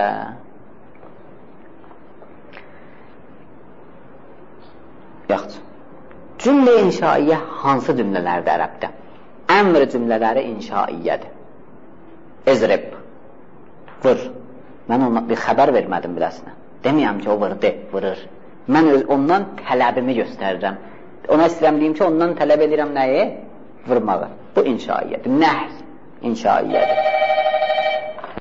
Yaxşı. Cümlə inşaiyyə hansı cümlələrdə ərəbdə? Əmr cümlələri inşaiyyədir. Ezrib, vır. Mən ona bir xəbər vermədim biləsinə. Deməyəm ki, o vırdı, vırır. Mən ondan tələbimi göstərirəm. Ona istəyirəm deyim ki, ondan tələb edirəm nəyi? Vurmağı. Bu inşaiyyədir. Nəhz inşaiyyədir.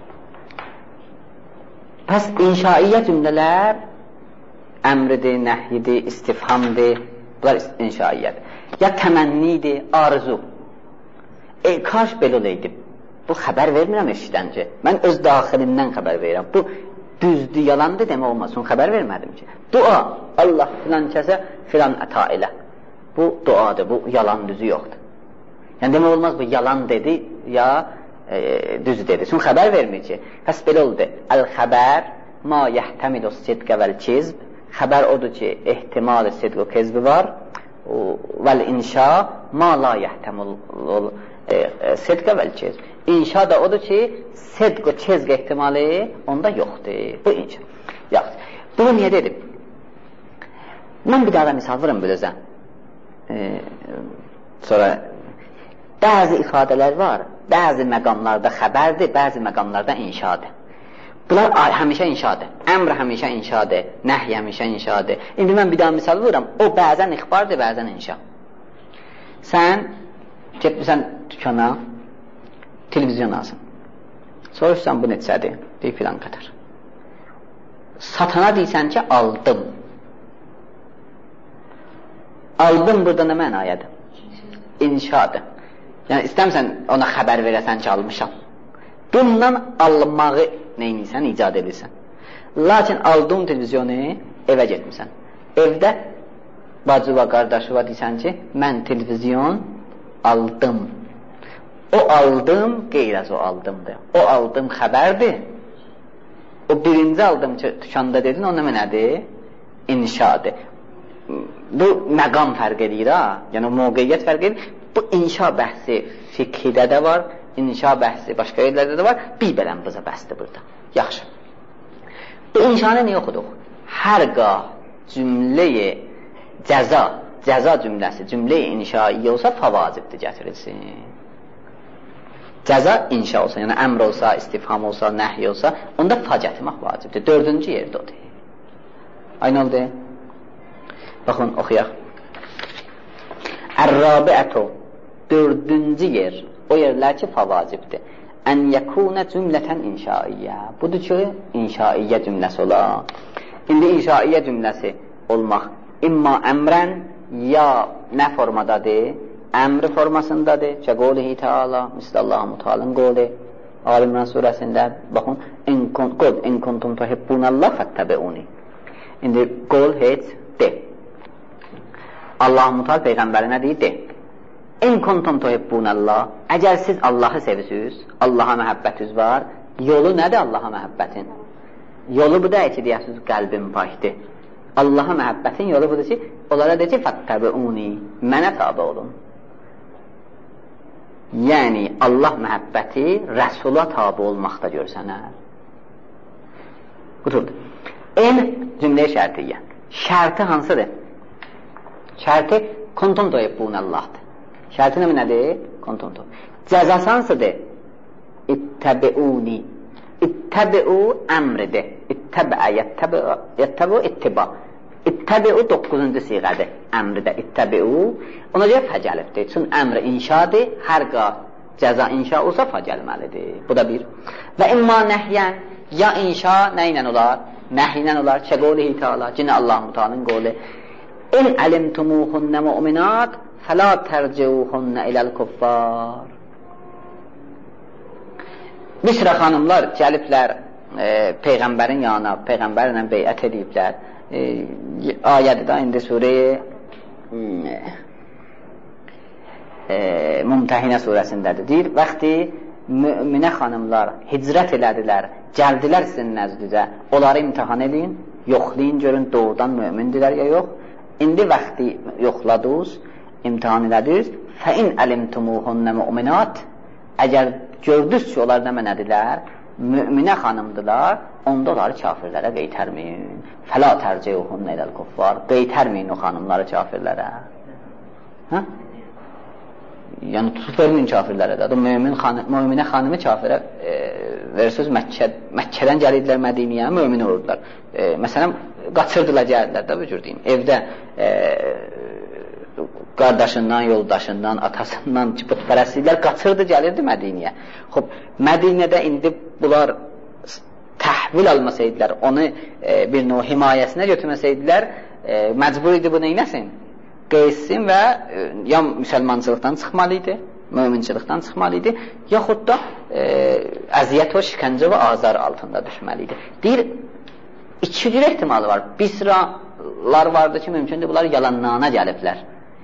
Pəs inşaiyyə cümlələr əmridir, nəhyidir, istifhamdır. Bunlar inşaiyyədir. Ya təmənnidir, arzu. Kaş belə oleydim. Bu xəbər vermirəm eşidən ki. Mən öz daxilimdən xəbər verirəm. Bu düzdür, yalandır demək olmaz. Son xəbər vermədim ki. Dua, Allah filan kəsə filan əta elə. Bu duadır, bu yalan düzü yoxdur. Yəni demək olmaz, bu yalan dedi ya düz dedi. Son xəbər vermir ki. Həs belə oldu. Əl-xəbər ma yəhtəmidu sidqə vəl-kizb. Xəbər odur ki, ehtimal sidq və kezbi var. vəl inşa ma la yəhtemul sedqə vəl kez. İnşa da odur ki, sedq və kezq ehtimali onda yoxdur. Bu inşa. Yaxşı. Bunu niyə dedim? Mən bir daha da misal vurum biləcəm. Sonra bəzi ifadələr var, bəzi məqamlarda xəbərdir, bəzi məqamlarda inşadır. Bunlar həmişə inşadır. Əmr həmişə inşadır, nəhy həmişə inşadır. İndi mən bir daha misal vururam, o bəzən ixbardır, bəzən inşa. Sən getmirsən dükana, televizyon alsın. Soruşsan bu neçədir? Deyir filan qədər. Satana deyirsən ki, aldım. Aldım burada nə mənayədir? İnşadır. Yəni istəmirsən ona xəbər verəsən ki, almışam. Bundan alınmağı neyinsən, icad edirsən. Lakin aldığın televizyonu evə getmirsən. Evdə bacı və qardaşı var deyirsən ki, mən televizyon aldım. O aldım, qeyraz o aldımdır. O aldım xəbərdir. O birinci aldım ki, tükanda dedin, o nə mənədir? İnşadır. Bu məqam fərq edir ha, yəni o mövqeyyət fərq edir. Bu inşa bəhsi fiqhidə də var, inşa bəhsi başqa yerlərdə də var. Bir belən biza bəhsdir burada. Yaxşı. Bu inşanı niyə oxuduq? Hər qah cümləyi cəza cümləsi, cümləyi inşaiyə olsa favazibdir gətirilsin. Cəza inşa olsa, yəni əmr olsa, istifham olsa, nəhy olsa, onda fa gətirmək vacibdir. Dördüncü yerdə odur. Aynı oldu. Baxın, oxuyaq. Ər-rabi'ətu, dördüncü yer, o yerlər ki, favazibdir. Ən yəkunə cümlətən inşaiyyə. Budur ki, inşaiyyə cümləsi ola. İndi inşaiyyə cümləsi olmaq imma əmrən ya nə formadadır? Əmri formasındadır. Kəqolihi Teala, mislallahu mutalın qoli. Alimran surəsində, baxın, in kuntum tuhibbunallah fəttəbi'uni. İndi qol heç de. Allah mutal Peyğəmbərinə deyir, de. In kuntum tuhibbunallah, əgər siz Allahı sevirsiniz, Allaha məhəbbətiniz var, yolu nədir Allaha məhəbbətin? Yolu bu da ki, deyəsiniz, qəlbim pakdir. Allaha məhəbbətin yolu budur ki, onlara deyir ki, fəttəbi'uni, mənə tabi olun. Yəni, Allah məhəbbəti Rəsula tabi olmaqda görsənər. Quturdur. En cümləyə şərtiyyə. Şərti hansıdır? Şərti kuntum tuhibbunallahdır. Şərti nədir? Kuntum tuhibbun. Cəzası hansıdır? İttəbi'uni. İttəbi'u əmridir. İttəbi'ə, yəttəbi'u ittiba. İttəbi'u 9-cu siğədir. Əmridə İttəbi'u. Ona görə fə gəlibdir. Çünki əmri inşadır. Hər qaf cəza inşa olsa fə gəlməlidir. Bu da bir. Və imma nəhyən. Ya inşa nə ilə olar? Nəhy ilə olar. Kəqolihi Teala. Cinə Allah-u Teala'nın qoli. İn əlimtumuhunnə mu'minat fəla tərciuhunnə iləl kuffar. Misra xanımlar gəliblər Peyğəmbərin yanına, Peyğəmbərlə beyət ediblər. Ayədir da, indi surəyə Mumtəhinə surəsindədir. Deyir, vaxtı müminə xanımlar hicrət elədilər, gəldilər sizin nəzdinizə, onları imtihan edin, yoxlayın, görün doğrudan mümindirlər ya yox. İndi vaxtı yoxladınız, imtihan elədiniz, fəin əlimtumuhunnə mu'minat, əgər gördünüz ki, onlar nə mənədirlər, müminə xanımdılar, onda onları kafirlərə qeytərməyin. Fəla tərciuhunnə iləl kuffar, qeytərməyin o xanımları kafirlərə. Hə? Yəni, tutub verməyin kafirlərə də. Müminə xanımı kafirə verirsiniz, Məkkədən gəlirlər Mədiniyə, mümin olurdular. Məsələn, qaçırdılar, gəldilər də, bu cür deyim. Evdə qardaşından, yoldaşından, atasından ki, putpərəstliklər qaçırdı, gəlirdi Mədiniyə. Xob, Mədinədə indi bunlar təhvil almasaydılar, onu bir növ himayəsinə götürməsəydilər, məcbur idi bu neynəsin? Qeyssin və ya müsəlmançılıqdan çıxmalıydı, müminçılıqdan çıxmalıydı, yaxud da əziyyət və şikəncə və azar altında düşməliydi. Deyir, iki cür ehtimalı var. Bisralar vardı ki, mümkündür, bunlar yalanlana gəliblər.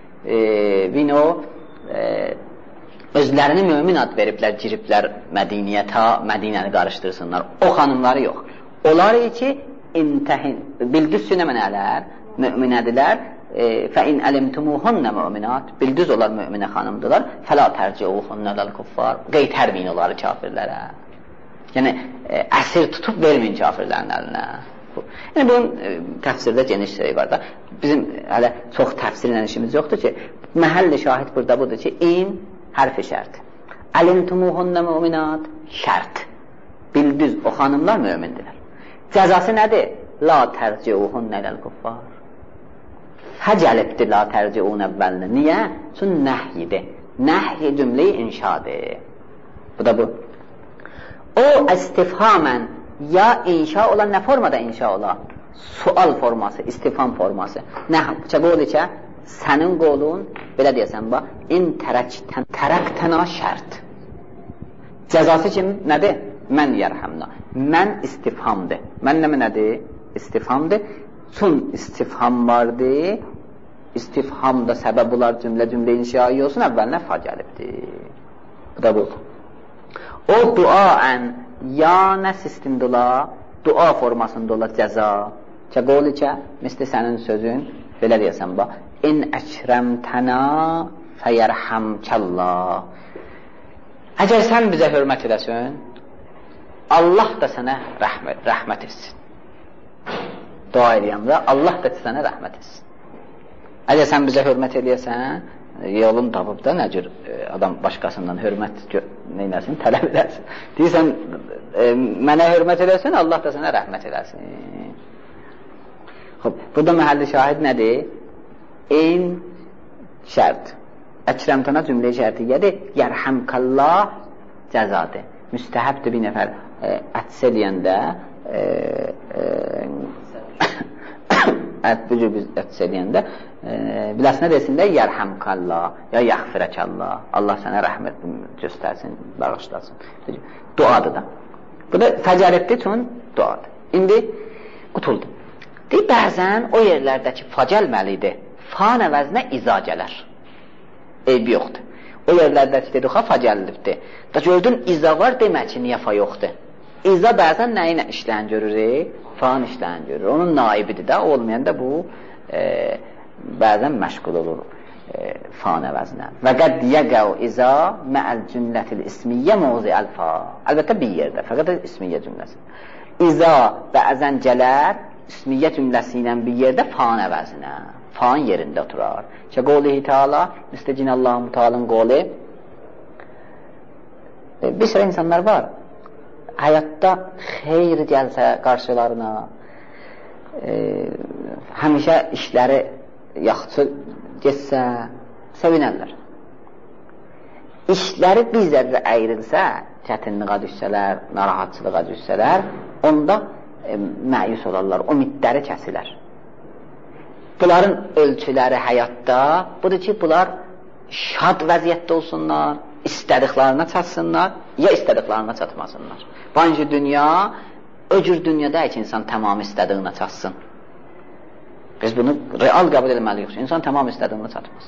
Özlərini mümin ad veriblər, giriblər Mədiniyə, ta Mədinəni qarışdırsınlar. O xanımları yox. Onlar ki, bildüz sünə mənələr, müminədilər, فَاِنْ أَلِمْتُمُوهُنَّ مُؤْمِنَاتِ Bildiz onlar müminə xanımdılar. فَلَا تَرْجِعُوهُنَّ لَلْكُفَّارِ Qeytərməyin onları kafirlərə. Yəni, əsir tutub verməyin kafirlərin əlinə. Yəni, bunun təfsirdə geniş şey var da. Bizim hələ çox təfsirlə işimiz yoxdur ki, məhəlli şahid burada budur ki, in hərfi şərt. Əlimtumuhunna müminat şərt. Bildiz o xanımlar mümindirlər. Cəzası nədir? La tərciuhunna iləl kuffar. Həcəlibdir la tərciun əvvəlini. Niyə? Çünki nəhyidir. Nəhyi cümlə-i inşadır. Bu da bu. O istifhamən ya inşa olan nə formada inşa ola? Sual forması, istifham forması. Nəticə qolu ki, sənin qolun, belə deyəsən, in tərəktənə şərt. Cəzası kim? Nədir? Mən yərhəmna. Mən istifhamdır. Mən nədir? İstifhamdır. Çün istifham vardır. İstifhamda səbəb olar cümlə inşai olsun, əvvəlinə fa gəlibdir. Bu da bu. O duaən ya nə sistimdə ola? Dua formasında ola cəza. Qol ikə, misli sənin sözün, belə deyəsən, in əkrəmtənə fəyərhəmkəllah. Əgər sən bizə hörmət edəsən, Allah da sənə rəhmət etsin. Dua edəyəndə, Allah da sənə rəhmət etsin. Əgər sən bizə hörmət edəsən, yolun tapıb da nə cür adam başqasından hörmət neynəsin, tələb edəsin. Deyirsən, mənə hörmət edəsən, Allah da sənə rəhmət edəsin. Burada məhəlli şahid nədir? In şərt. Əkrəmtana cümlə-i şərtiyyədir. Yərhəmkallah cəzadır. Müstəhəbdir bir nəfər ətsə eləyəndə ətsə eləyəndə biləsinə desin də yərhəmkallah ya yəxfirəkallah. Allah sənə rəhmət göstərsin, bağışlasın. Duadır da. Bu da fəcərətdir, çün duadır. İndi qutuldu. Deyib, bəzən o yerlərdəki fa gəlməlidir. Fa əvəzinə iza gələr. Eybi yoxdur. O yerlərdəki dedik, fa gəlibdir. Da gördün, iza var, demək ki, niyə fa yoxdur? İza bəzən nə ilə işləyən görür? Fa'nın işləyən görür. Onun naibidir də, olmayan da bu bəzən məşğul olur fa'nın əvəzinə. Və qəd yəqəv iza məəl cümlətil ismiyyə mavzi'əl fa. Əlbəttə bir yerdə, fəqət ismiyyə cümləsi. İza bəzən gələr ismiyyə cümləsi ilə bir yerdə fa'nın əvəzinə. Fa'nın yerində oturar. Ki, qoli-i teala, müstəcin Allah-ı Teala'nın qoli. Bir sıra insanlar var. Həyatda xeyr gəlsə qarşılarına, həmişə işləri yaxşı getsə, sevinərlər. İşləri bir zərrə əyrilsə, çətinliğə düşsələr, narahatçılığa düşsələr, onda məyus olarlar, ümidləri kəsilər. Bunların ölçüləri həyatda budur ki, bunlar şad vəziyyətdə olsunlar, istədiklarına çatsınlar, ya istədiklarına çatmasınlar. Bence dünya, öcür dünyada ki, insan tamam istədiyinə çatsın. Biz bunu real qəbul etməliyik ki, insan tamam istədiyinə çatmaz.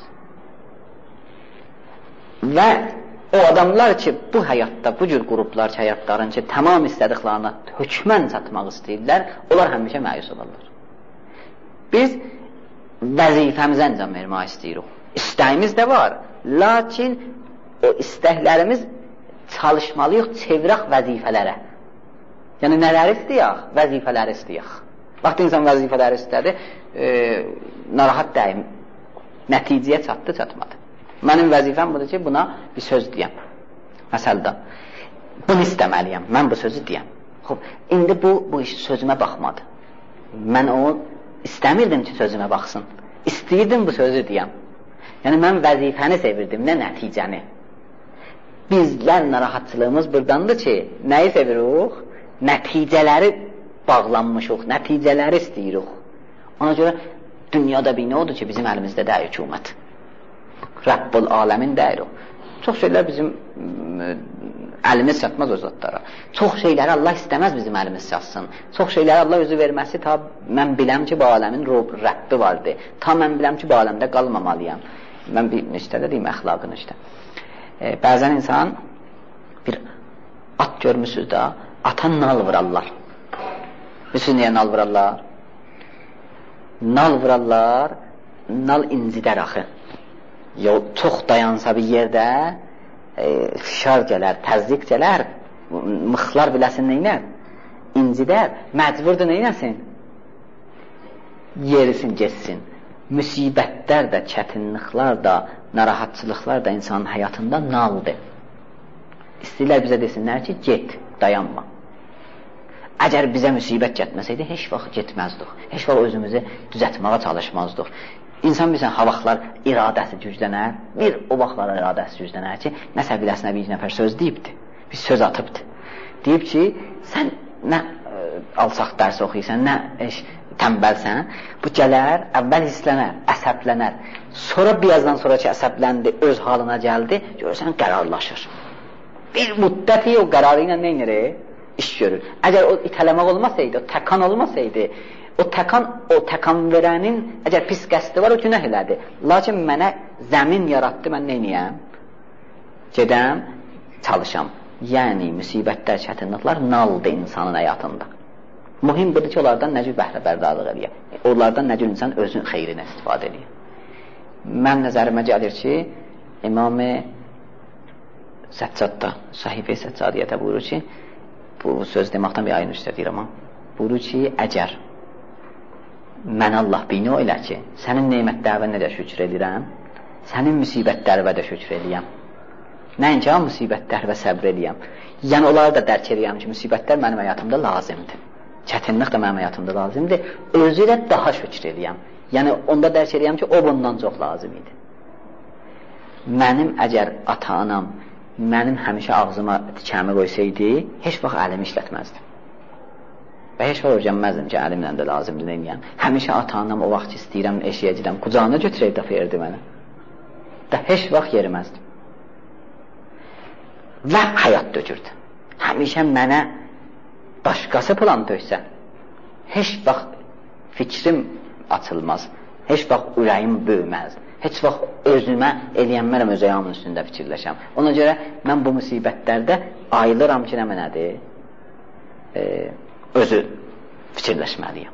Və o adamlar ki, bu həyatda, bu cür qruplar ki, həyatların ki, tamam istədiklarına hökmən çatmaq istəyirlər, onlar həmişə məyus olurlar. Biz vəzifəmizə əncam vermək istəyirik. İstəyimiz də var, lakin o istəklərimiz çalışmalıyıq çevirək vəzifələrə. Yəni, nələr istəyək? Vəzifələri istəyək. Vaxt insan vəzifələri istədi, narahat dəyim, nəticəyə çatdı, çatmadı. Mənim vəzifəm budur ki, buna bir söz deyəm. Məsələn, bunu istəməliyəm, mən bu sözü deyəm. İndi bu iş sözümə baxmadı. Mən o istəmirdim ki, sözümə baxsın. İstəyirdim bu sözü deyəm. Yəni, mən vəzifəni sevirdim, nə nəticəni. Bizlər narahatçılığımız buradandır ki, nəyi sevirik? Nəticələri bağlanmışıq, nəticələri istəyirik. Ona görə dünyada bir nə odur ki, bizim əlimizdə deyir hükümət. Rəbbul aləmin deyir o. Çox şeylər bizim əlimiz çatmaz o zatlara. Çox şeyləri Allah istəməz bizim əlimiz çatsın. Çox şeyləri Allah özü verməsi, ta mən biləm ki, bu aləmin Rəbbi vardır. Ta mən biləm ki, bu aləmdə qalmamalıyam. Mən bir neçədə deyim, əxlaqını işte. Bəzən insan bir at görmüşsünüz da, ata nal vurarlar. Bilirsiniz niyə nal vurarlar? Nal vurarlar, nal incidər axı. Yol çox dayansa bir yerdə fişar gələr, təzyiq gələr, mıxlar biləsin neynər? İncidər, məcburdur neynəsin? Yerisin, geçsin. Müsibətlər də, çətinliklər də, narahatçılıqlar da insanın həyatında naldır. İstəyirlər bizə desinlər ki, get, dayanma. Əgər bizə müsibət getməsəydi, heç vaxt getməzdik. Heç vaxt özümüzü düzətməyə çalışmazdıq. İnsan bilsən, ha vaxtlar iradəsi güclənər, bir o vaxtlar iradəsi güclənər ki, nəsə biləsinə bir nəfər söz deyibdir, bir söz atıbdır. Deyib ki, sən nə alçaq dərs oxuysan, nə tənbəlsən, bu gələr, əvvəl hislənər, əsəblənər. Sonra birazdan sonra ki, əsəbləndi, öz halına gəldi, görürsən, qərarlaşır. Bir müddəti o qərarı ilə neynir? İş görür. Əgər o itələmək olmasaydı, o təkan olmasaydı, o təkan verənin əgər pis qəsdi var, o günah elədi. Lakin mənə zəmin yaratdı, mən neyniyəm? Gedəm, çalışam. Yəni, müsibətlər, çətinliklər naldır insanın həyatında. Mühim budur ki, onlardan nə cür bəhrə bərdarlıq eləyək. Onlardan nə cür insan özün xeyrinə istifadə eləyək. Mən nəzərimə gəlir ki, İmam-ı Səccadda, Sahifə-i Səccadiyyətə buyurur ki, bu söz deməkdən bir ayın üstə deyir amma, buyurur ki, əgər mən Allah bini o elə ki, sənin neymətlərinə necə şükür edirəm, sənin müsibətlərinə də şükür eləyəm. Nəinki ha müsibətlərinə səbr eləyəm. Yəni, onları da dərk eləyəm ki, müsibətlər mənim həyatımda lazımdır. Çətinlik də mənim həyatımda lazımdır. Özü ilə daha şükür eləyəm. Yəni, onda dərk eləyəm ki, o bundan çox lazım idi. Mənim əgər ata-anam mənim həmişə ağzıma tikəmi qoysaydı, heç vaxt əlimi işlətməzdim. Və heç vaxt öyrənməzdim ki, əlimlə də lazımdır neyəm. Həmişə ata-anam o vaxt istəyirəm, eşiyə gedirəm, qucağına götürəyib də verdi mənə. Da heç vaxt yeriməzdim. Və həyat dökürdü. Həmişə mənə başqası plan döysə, heç vaxt fikrim açılmaz, heç vaxt ürəyim böyüməz, heç vaxt özümə eləyənmərəm, öz ayağımın üstündə fikirləşəm. Ona görə mən bu müsibətlərdə ayılıram ki, nə mənədir? Özü fikirləşməliyəm.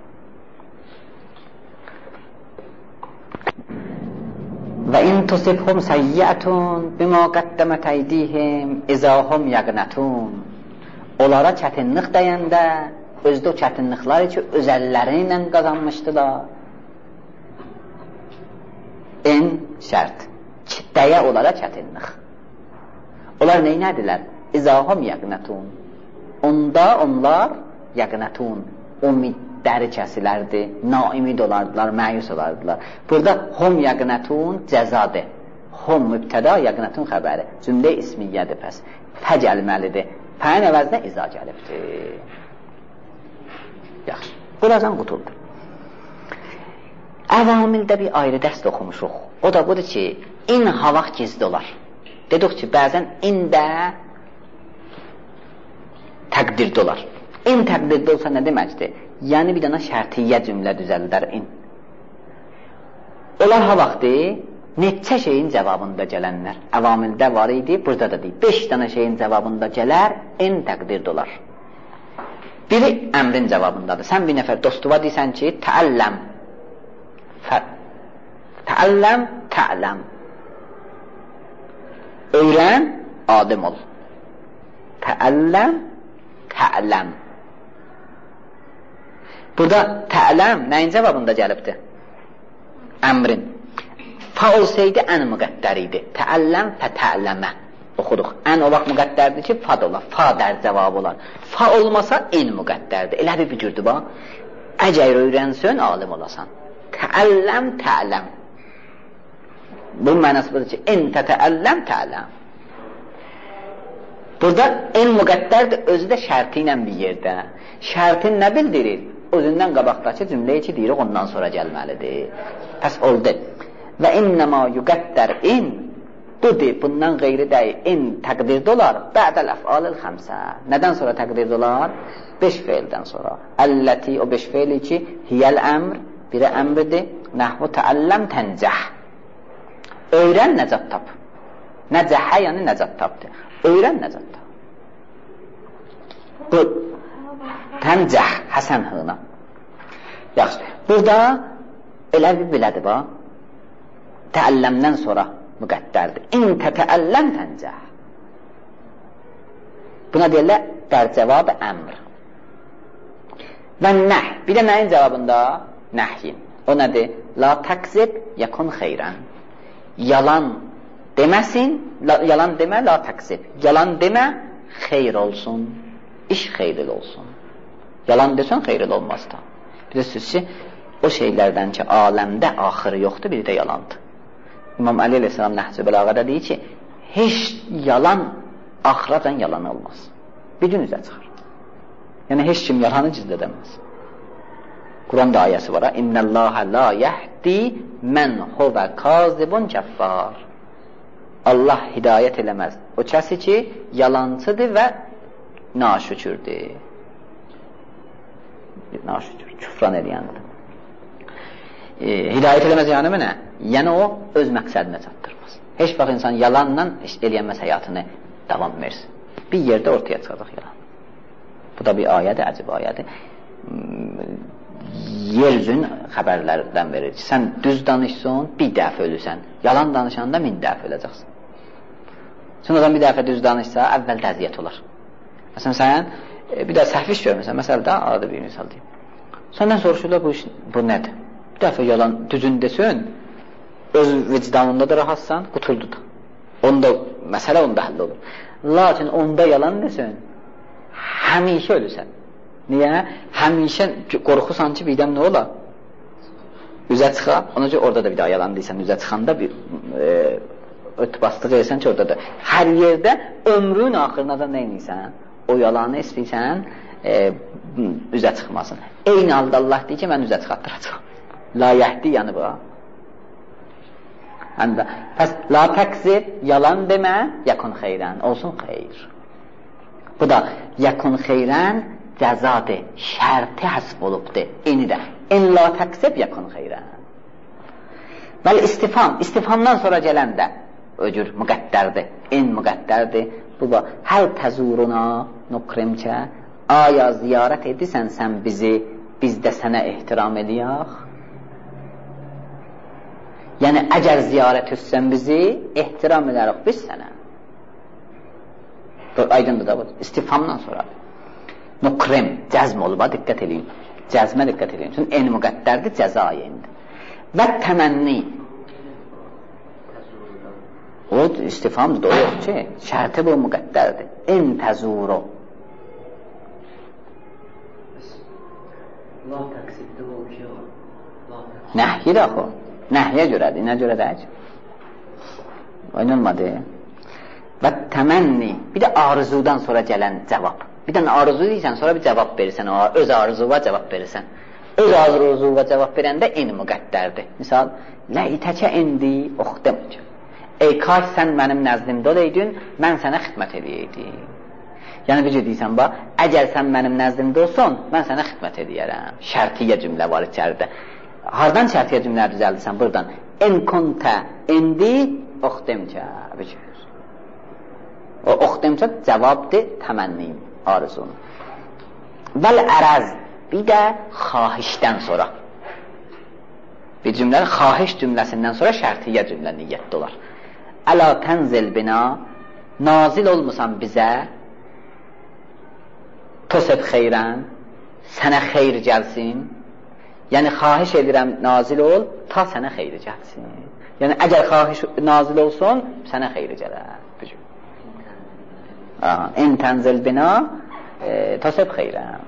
Və in tusibhum səyyətun bimə qəddəmət əydihim izahum yəqnətun. Onlara çətinlik dəyəndə, özdə o çətinlikləri ki, öz əlləri ilə qazanmışdılar. En şərt, dəyə onlara çətinlik. Onlar neynədilər? İzahum yəqnətun. Onda onlar yəqnətun, umidləri kəsilərdi, naimid olardılar, məyus olardılar. Burada hum yəqnətun cəzadır. Hum mübtəda, yəqnətun xəbəri. Cümlə ismiyyədir pəs. Fə gəlməlidir. Fəyin əvəzinə iza gəlibdir. Yaxşı, buradan qutuldur. Əvamildə bir ayrı dəst oxumuşuq. O da budur ki, in havaq gizli olar. Dedik ki, bəzən in də təqdirdə olar. In təqdirdə olsa nə deməkdir? Yəni bir dana şərtiyyə cümlə düzəldər in. Onlar ha vaxtı neçə şeyin cavabında gələnlər. Əvamildə var idi, burada da deyil. 5 dana şeyin cavabında gələr, in təqdirdə olar. Biri əmrin cavabındadır. Sən bir nəfər dostuva deysən ki, təəlləm. Təəlləm, tə'ləm. Öyrən, adım ol. Təəlləm, tə'ləm. Burada tə'ləm nəyin cavabında gəlibdir? Əmrin. Fa olsaydı ən müqəddər idi. Təəlləm, fətə'ləmə. Oxuduq. Ən o vaxt müqəddərdir ki, fad olar. Fa dər cavab olar. Fa olmasa in müqəddərdir. Elə bir bücürdür bax. Əgər öyrənsən, alim olasan. Təəlləm, tə'ləm. Bu mənası budur ki, in tətəəlləm, tə'ləm. Burada in müqəddərdir, özü də şərti ilə bir yerdə. Şərtin nə bildirir? Özündən qabaqdakı cümləyi ki, deyirik, ondan sonra gəlməlidir. Pəs oldu. Və innəmə yüqəddər in, budur, bundan qeyri deyil, in təqdirdə olar, bə'dəl əf'alil xəmsə. Nədən sonra təqdirdə olar? 5 feildən sonra. Əlləti, o 5 feili ki, hiyəl əmr, biri əmridir, nəhvu təəlləm təncəh. Öyrən nəcat tap. Nəcəhə yəni nəcat tapdır. Öyrən nəcat tap. Bu, təncəh, həsən hına. Yaxşı, burada elə bir belədir, bax. təəlləmdən sonra müqəddərdir. İn tətəəlləm təncəh. Buna deyirlər bərcavab əmr. Və nəh. Bir də nəyin cavabında? Nəhyin. O nədir? La təqzib yəkun xeyrən. Yalan deməsin, yalan demə, la təqzib. Yalan demə, xeyr olsun. İş xeyril olsun. Yalan desən, xeyril olmaz da. Bilirsiniz ki, o şeylərdən ki, aləmdə axırı yoxdur, biri də yalandır. İmam Əli əleyhissalam Nəhc-i Bəlağədə deyir ki, heç yalan axıracan yalan olmaz. Bir gün üzə çıxar. Yəni, heç kim yalanı gizlədəməz. Quran da ayəsi var. İnnəllâhə la yəhdi mən huvə kazibun kəffar. Allah hidayət eləməz. O kəsi ki, yalancıdır və naşükürdür. Naşükür, küfran eləyəndir. Hidayət eləməz yəni nə? Yəni o öz məqsədinə çatdırmaz. Heç vaxt insan yalanla eləyənməz həyatını davam versin. Bir yerdə ortaya çıxacaq yalan. Bu da bir ayədir, əcib ayədir. Yer üzün xəbərlərdən verir ki, sən düz danışsan, bir dəfə ölürsən. Yalan danışanda 1000 dəfə öləcəksən. Sonradan bir dəfə düz danışsa, əvvəl əziyyət olar. Məsələn, sən bir də səhv iş görmürsən. Məsələn, adi bir misal deyim. Səndən soruşurlar, bu nədir? Bir dəfə yalan düzün desən, öz vicdanında da rahatsan, qutuldu da. Məsələ onda həll olur. Lakin onda yalan desən, həmişə ölürsən. Niyə? Həmişə qorxusan ki, birdən nə olar? Üzə çıxa, ona görə orada da bir daha yalan deyirsən, üzə çıxanda bir ötbastığı etsən ki, orada da. Hər yerdə ömrün axırına da nə edirsən? O yalanı istəyirsən, üzə çıxmasın. Eyni halda Allah deyir ki, mən üzə çıxartdıracaq. La yəhdi yəni bu. Pəs, la təqzib, yalan demə, yakun xeyrən, olsun xeyr. Bu da, yakun xeyrən cəzadır, şərti həsb olubdur. Eyni də, en la təqzib, yakun xeyrən. Bəl istifamdan sonra gələn də, öcür müqəddərdir, en müqəddərdir. Bu da, həl təzuruna nukrimkə, aya ziyarət edirsən sən bizi, biz də sənə ehtiram eləyək. Yəni, əgər ziyarət etsən bizi, ehtiram edərik biz sənə. Aydındır da bu, istifamdan sonra. Nukrim, cəzm olub, diqqət edin. Cəzmə diqqət edin. Çünki en müqəddərdir, cəza ayindir. Və təmənni. O istifamdır da o yox ki, şərti bu müqəddərdir. En təzuru. La təqsibdə o bir şey var. Nəhyi də o. Nəhyə görədir, nə görədək? Oynanmadı. Və təmənni, bir də arzudan sonra gələn cavab. Bir də arzu deyirsən, sonra bir cavab verirsən, öz arzuva cavab verirsən. Öz arzuva cavab verəndə en müqəddərdir. Misal, ləytəkə indi oxdəmcə. Ey kaş sən mənim nəzdimdə olaydın, mən sənə xidmət edəydim. Yəni, bir deyirsən, əgər sən mənim nəzdimdə olsun, mən sənə xidmət edəyərəm. Şərtiyyə cümlə var içəridə. Hardan şərtiyyə cümlələr düzəldirsən? Buradan. En kontə, indi, oxdemcə. O oxdemcə cavabdır təmənnin, arzun. Vəl ərəz, bir də xahişdən sonra. Bir cümlə, xahiş cümləsindən sonra şərtiyyə cümlə niyyətdə olar. Əla tənzil bina, nazil olmusan bizə, toseb xeyrən, sənə xeyr gəlsin. Yəni, xahiş edirəm, nazil ol, ta sənə xeyri gəlsin. Yəni, əgər xahiş nazil olsun, sənə xeyri gələr. En tənzil bina, toseb xeyrəm.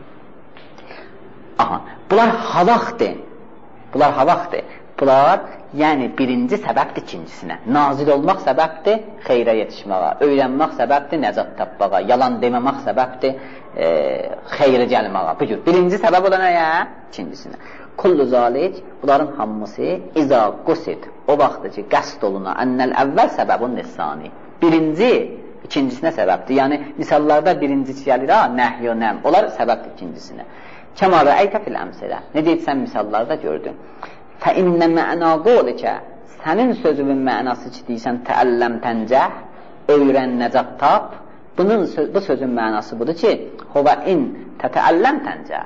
Bunlar havaqdır. Bunlar, yəni, birinci səbəbdir ikincisinə. Nazil olmaq səbəbdir xeyrə yetişməyə, öyrənmək səbəbdir nəcat tapmağa, yalan deməmək səbəbdir xeyri gəlməyə. Birinci səbəb o da nəyə? İkincisinə. Kullu zalik, bunların hamısı iza qusid, o vaxtdır ki, qəsd oluna, ənəl əvvəl səbəbun nisani. Birinci, ikincisinə səbəbdir. Yəni, misallarda birincisi gəlir, nəhy-o nəm, onlar səbəbdir ikincisinə. Kəma rəəytə fil əmsilə, nə deyirsən misallarda gördün. Fə innə mə'na qolikə, sənin sözünün mənası ki, deyirsən, təəlləm təncəh, öyrən nəcat tap, bu sözün mənası budur ki, huvə in tətəəlləm təncəh.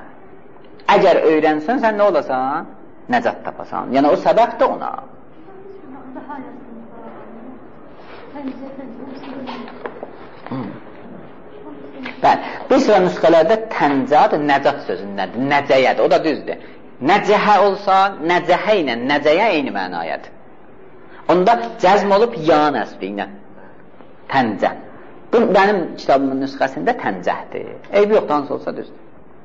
Əgər öyrənsən, sən nə olasan? Nəcat tapasan. Yəni, o səbəb də ona. Bəli, bir sıra nüsxələrdə təncad, nəcat sözündədir, nəcəyədir, o da düzdür. Nəcəhə olsa, nəcəhə ilə nəcəyə eyni mənayədir. Onda cəzm olub yan əsli ilə, təncə. Bu, mənim kitabımın nüsxəsində təncəhdir. Eybi yoxdur, hansı olsa düzdür.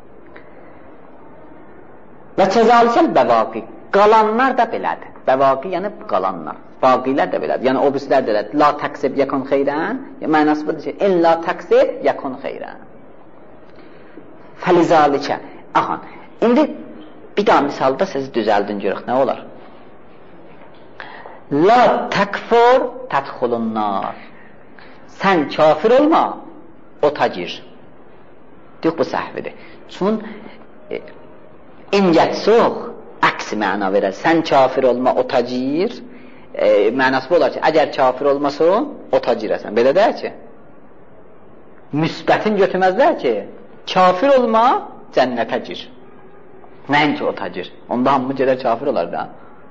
Və kəzalikəl bəvaqi, qalanlar da belədir. Bəvaqi, yəni qalanlar. Baqilər də belədir. Yəni, obrislər də belədir. La təqsib yəkun xeyrən, mənası budur ki, in la təqsib yəkun xeyrən. Fəlizalikə. Aha, indi bir daha misalda sizi düzəldin görək, nə olar? La təkfur tədxulunnar. Sən kafir olma, o tacir. Deyək, bu səhvidir. Çün ingətsoq, əksi məna verər. Sən kafir olma, o tacir. Mənası bu olar ki, əgər kafir olmasın, o tacirəsən. Belə deyək ki, müsbətin götürməzlər ki, kafir olma, cənnətə gir. Nəinki o tacir. Onda hamı gedər kafir olar da.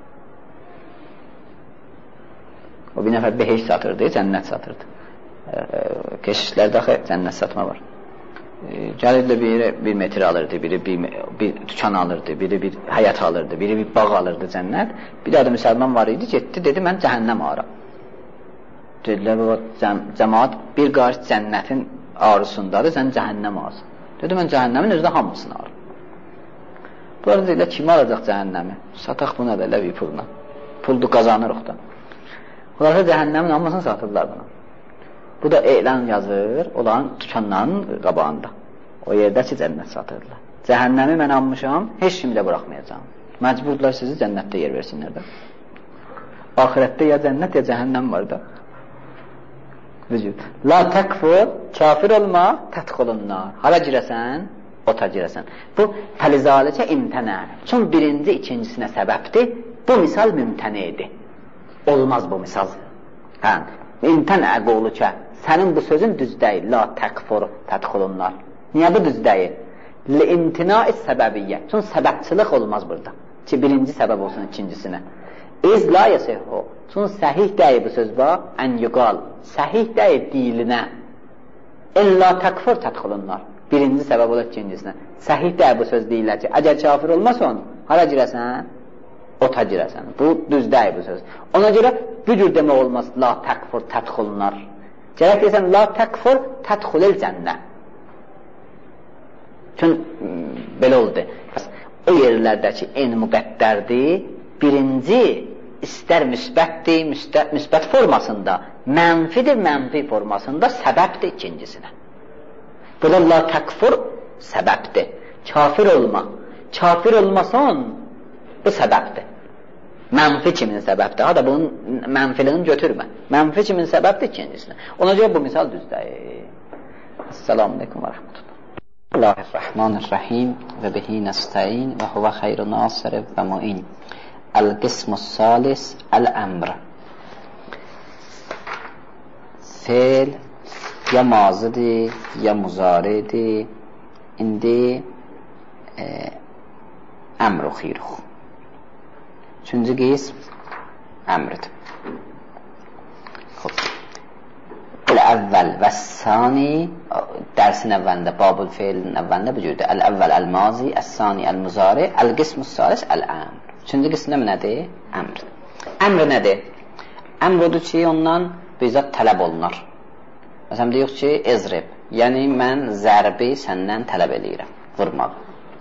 O bir nəfər beheş satırdı, cənnət satırdı. Keşişlərdə cənnət satma var. Gəlirdi biri bir metr alırdı, biri bir dükan alırdı, biri bir həyat alırdı, biri bir bağ alırdı cənnət. Bir də müsəlman var idi, getdi, dedi, mən cəhənnəm aram. Dedilər, cəmaat bir qarış cənnətin arzusundadır, sən cəhənnəm arsın. Dedi, mən cəhənnəmin özdə hamısını aram. Bunlar deyirlər, kim alacaq cəhənnəmi? Sataq buna da, bir puluna. Puldu qazanırıq da. Bunlar cəhənnəmin hamısını satırlar buna. Bu da elan yazır, olan dükanların qabağında. O yerdə ki, cənnət satırlar. Cəhənnəmi mən almışam, heç kimi də buraxmayacağım. Məcburdular sizi cənnətdə yer versinlər də. Ahirətdə ya cənnət, ya cəhənnəm var da. Vücud. La təkfur, kafir olma, tədxulunnar. Hala girəsən, ota girəsən. Bu, fəlizalikə imtənə. Çün birinci, ikincisinə səbəbdir. Bu misal mümtənidir. Olmaz bu misal. Hə, imtənə qovlukə. Sənin bu sözün düz deyil. La təkfur, tədxulunnar. Niyə bu düz deyil? Li-imtinai səbəbiyyə. Çün səbəbçılıq olmaz burada. Ki, birinci səbəb olsun ikincisinə. İz la yəsihhu. Çün səhih deyil bu söz var. Ən yuqal. Səhih deyil dilinə. İlla təkfur, tədxulunnar. Birinci səbəb olur ikincisinə. Səhih deyil bu söz deyirlər ki, əgər kafir olmasan, hara girəsən? Ota girəsən. Bu düz deyil bu söz. Ona görə bu cür demək olmaz. La təkfur, tədxulunnar. Gərək deyəsən, la təkfur, tədxulil cənnə. Çün belə oldu. O yerlərdəki en müqəddərdir. Birinci, istər müsbətdir, müsbət formasında, mənfidir, mənfi formasında səbəbdir ikincisinə. Burada la təkfur səbəbdir. Kafir olma. Kafir olmasan, bu səbəbdir. Mənfi kimin səbəbdir? Ha da bunun mənfiliğini götürmə. Mənfi kimin səbəbdir ikincisinə. Ona görə bu misal düzdür. Esselamu aleykum və rəhmətullah. Bismillahirrahmanirrahim və bihi nəstəin və huvə xeyru nasir və mu'in. El-qismus salis el-əmr. Fe'l ya mazidir, ya muzaridir. İndi əmr oxuyuruq. Üçüncü qism əmridir. El-əvvəl və s-sani, dərsin əvvəlində, babul fe'lin əvvəlində bu cürdür. El-əvvəl el-mazi, əs-sani el-muzari, el-qismus salis el-əmr. Üçüncü qismdə nədir? Əmr. Əmr nədir? Əmr odur ki, ondan bizzat tələb olunar. Məsələn, deyək ki, ezrib. Yəni, mən zərbi səndən tələb eləyirəm. Vurmaq.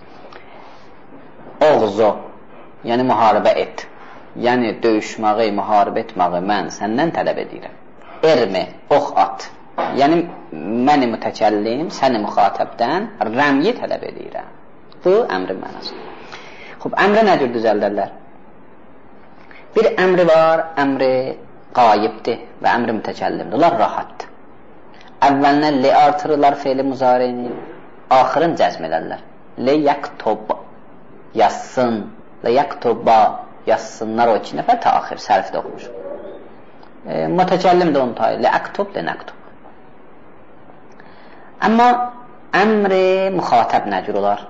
Oğzu. Yəni, müharibə et. Yəni, döyüşməyi, müharibə etməyi mən səndən tələb edirəm. Ermi, ox at. Yəni, məni mütəkəllim, səni müxatəbdən rəmyi tələb edirəm. Bu, əmrin mənasıdır. Xub, əmrə nə cür düzəldərlər? Bir əmri var, əmri qayibdir və əmri mütəkəllimdir. Onlar rahatdır. Əvvəlinə li artırırlar fe'li muzareyni, axırın cəzm edərlər. Li yaktob, yazsın, li yaktoba, yazsınlar o iki nəfər ta axır, sərfdə oxumuş. Mütəkəllim də onu tayir, li aktob, li naktob. Amma əmri müxatəb nə cür olar?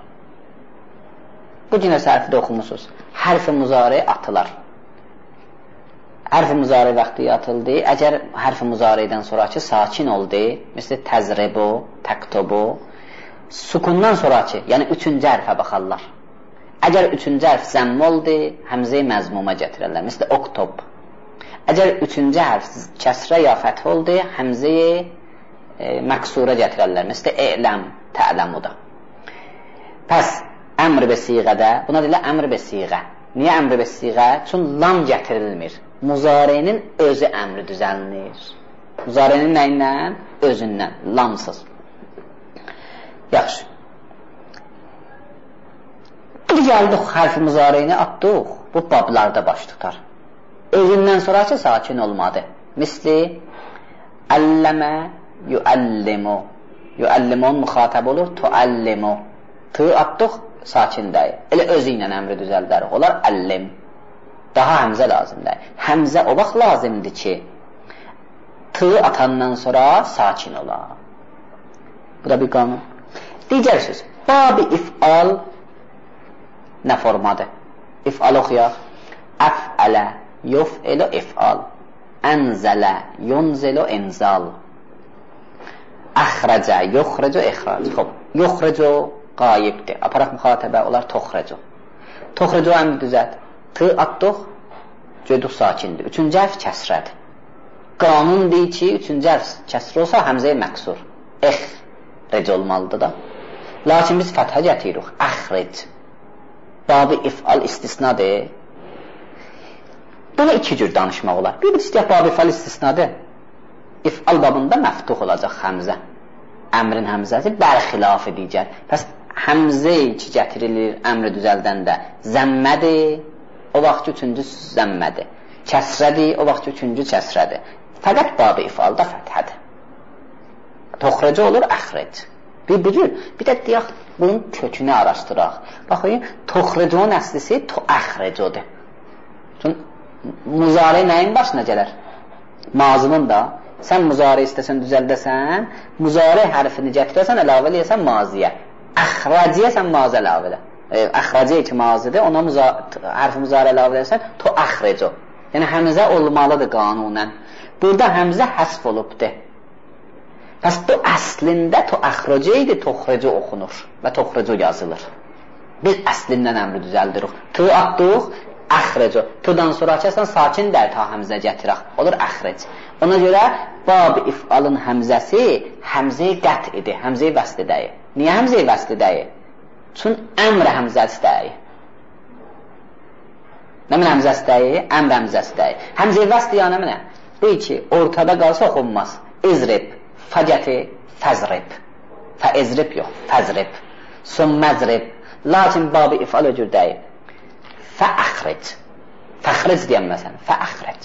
Bu günə sərfdə oxumusunuz. Hərf-i muzari atılar. hərf-i müzari vaxtiyatıldı. Əgər hərf-i müzaridən sonraki sakin oldu, məsələn, təzribu, təktubu, sukundan sonraki, yəni üçüncü hərfə baxarlar. Əgər üçüncü hərf zəmm oldu, həmzə-i məzmuma gətirərlər. Məsələn, oktob. Əgər üçüncü hərf kəsrə ya fəth oldu, həmzə-i məksura gətirərlər. Məsələn, eləm, tə'ləmuda. Pəs, əmr və siğədə, buna deyilə əmr və siğə. Niyə əmr və siğə? Çünki lam gətirilmir. Muzarinin özü əmri düzəlinir. Muzarinin nəyindən? Özündən, lamsız. Yaxşı. Bir gəldik hərf-i muzareyini atdıq, bu bablarda baş tutar. Özündən sonraki sakin olmadı. Misli, əlləmə yuəllimu. Yuəllimun müxatab olur, tuəllimu. Tı atdıq, sakindəyir. Elə özü ilə əmri düzəldərik. Olar əllim. Daha həmzə lazımdır. Həmzə o vaxt lazımdır ki, tı atandan sonra sakin olar. Bu da bir qanun. Digər söz, babi if'al nə formadır? İf'al oxuyaq. Əf'ələ, yuf'ilu if'al. Ənzələ, yunzilu inzal. Əxrəcə, yuxricu ixrac. Yuxricu qayibdir. Aparaq müxatəbə, onlar toxricu. Toxricu əmri düzət. Tı atdıq, göydük sakindir. Üçüncü hərf kəsrədir. Qanun deyir ki, üçüncü hərf kəsr olsa, həmzə-i məksur. Rec olmalıdır da. Lakin biz fəthə gətiririk. Əxric. Babı if'al istisnadır. Buna iki cür danışmaq olar. Bir istəyək babı if'al istisnadır. İf'al babında məftuh olacaq həmzə. Əmrin həmzəsi bərxilafı digər. Pəs həmzə ki gətirilir əmri düzəldəndə zəmmədir. O vaxt üçüncü zəmmədir. Kəsrədir. O vaxt üçüncü kəsrədir. Fəqət babı if'alda fəthədir. Toxracı olur, əxric. Bir də deyək, bunun kökünü araşdıraq. Baxayın, toxracının əslisi əxricodur. Çünki muzari nəyin başına gələr? Mazının da. Sən muzari istəsən, düzəldəsən, muzari hərfini gətirəsən, əlavə eləyəsən maziyə. Əxraciyə sən mazi əlavə elə. Əxraciyə ki mazidir, ona hərfi muzari əlavə eləyəsən, əxrico. Yəni, həmzə olmalıdır qanunən. Burada həmzə həsf olubdur. Pəs bu əslində əxrəcə idi, toxrəcə oxunur və toxrəcə yazılır. Biz əslindən əmri düzəldirik. Tı atdıq, əxrəcə. Tıdan sonra kəsən sakin dər ta həmzə gətirək. Olur əxrec. Ona görə bab-ı if'alın həmzəsi həmzə-i qət idi, həmzə-i vəsli dəyir. Niyə həmzə-i vəsli dəyir? Çünki əmr həmzəsi dəyir. Nə min həmzəsi dəyir? Əmr həmzəsi dəyir. Həmzə-i vəsli ya nə minə? Bu ki, ortada qalsa oxunmaz. İzrib. Fəgəti fəzrib. Fəizrib yox, fəzrib. Sümməzrib. Lakin babı if'al öcür deyil. Fəəxric. Fəxric deyəm məsələn. Fəəxric.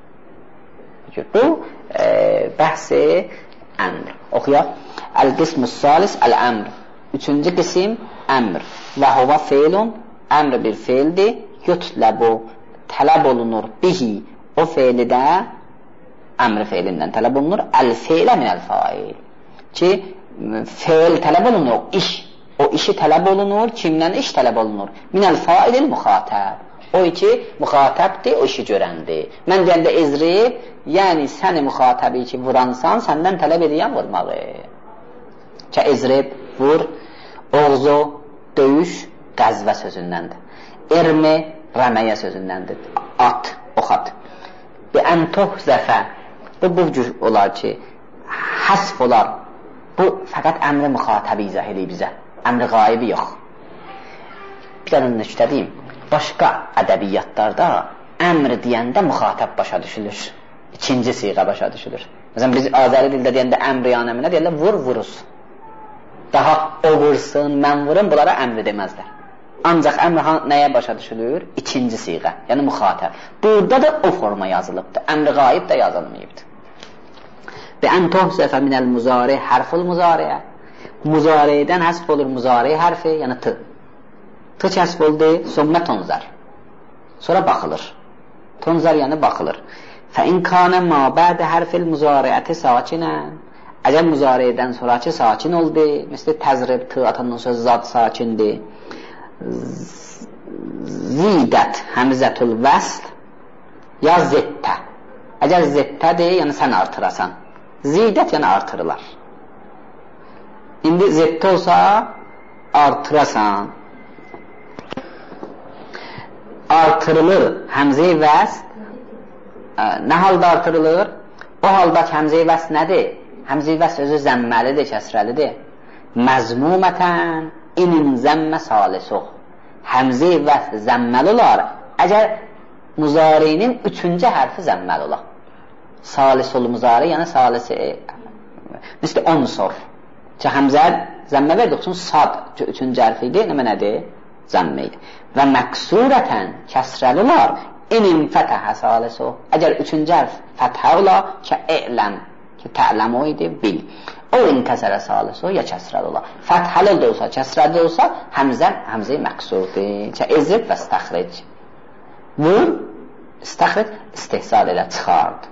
Bu, bəhsi əmr. Oxuyaq. Əl-qismus salis əl-əmr. Üçüncü qism əmr. Və hova feilun. Əmr bir feildir. Yutləbu. Tələb olunur. Bihi. O feili də əmr feilindən tələb olunur. Əl-feilə minəl-fail. Ki, feil tələb olunur. İş. O işi tələb olunur. Kimdən iş tələb olunur? Minəl-failil müxatəb. O ki, müxatəbdir, o işi görəndir. Mən deyəndə izrib, yəni səni müxatəbi ki, vuransan, səndən tələb edən vurmağı. Ki, izrib, vur, oğzu, döyüş, qəzvə sözündəndir. İrmi, rəməyə sözündəndir. At, oxat. Bir əntoh zəfə. Bu cür olar ki, həsf olar. Bu, fəqət əmri müxatəbi izah edir bizə. Əmri qaibi yox. Bir dənə nöqtə deyim. Başqa ədəbiyyatlarda əmr deyəndə müxatəb başa düşülür. İkinci siğə başa düşülür. Məsələn, biz Azəri dildə deyəndə əmr yanəminə deyərlər, vur, vuruz. Daha o vursun, mən vurum, bunlara əmr deməzlər. Ancaq əmr nəyə başa düşülür? İkinci siğə, yəni müxatəb. Burada da o forma yazılıbdır. Əmri qaib də yazılmayıbdır. Və ən tohzəfə minəl muzari hərful muzariyə. Muzaridən həsb olur muzari hərfi, yəni tı. Tı kəsb oldu, sonra tonzar. Sonra baxılır. Tonzar yəni baxılır. Fəin kanə ma bədə hərfil muzariəti sakinə. Əgər muzaridən sonraki sakin oldu, misli təzrib, tı atandan sonra zad sakindir. Zidət həmzətul vəsl ya zittə. Əgər zeddədir, yəni sən artırasan. Zidət yəni artırılar. İndi zeddə olsa artırasan. Artırılır həmzə-i vəsl. Nə halda artırılır? O halda ki, həmzə-i vəsl nədir? Həmzə-i vəsl özü zəmməlidir, kəsrəlidir. Məzmumətən inin zəmmə salisuh. Həmzə-i vəsl zəmməli olar. Əgər muzarinin 3-cü hərfi zəmməli olar. Salisul muzari, yəni salisi misli unsur. Ki, həmzə zəmmə verdik üçün sad 3-cü hərfi idi, nədir? Zəmmə idi. Və məqsurətən kəsrəli olar. İnin fətəhə salisu. Əgər 3-cü hərf fəthə ola ki, e'ləm, ki, tə'ləm o idi, bil. O inkəsərə salisu, ya kəsrəli ola. Fəthəli də olsa, kəsrəli olsa, həmzə-i məqsurdir. Ki, ezib və istəxric. Vur, istəxric, istihsad elə, çıxardı.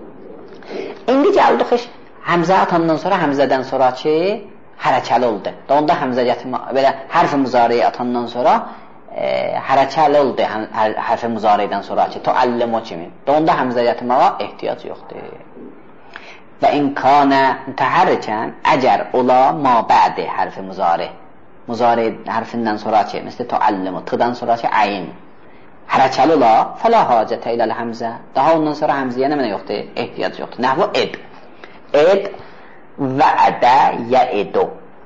İndi gəldik, həmzə atandan sonra, həmzədən sonra ki, hərəkəli oldu. Onda həmzə gətirmə, belə hərf-i muzariyi atandan sonra hərəkəli oldu hərf-i muzariydən sonra ki, tuallimu kimi. Onda həmzə gətirməyə ehtiyac yoxdur. Və imkanə mütəhərrikən əgər ola mabədi hərf-i muzari. Muzari hərfindən sonra ki, misli tuallimu, tıdan sonra ki, əyin. Hərəkəli ola, fələ hacətə iləl həmzə. Daha ondan sonra həmzəyə nə mənə yoxdur? Ehtiyac yoxdur. Nəhvu ed. Ed vəədə yəidu.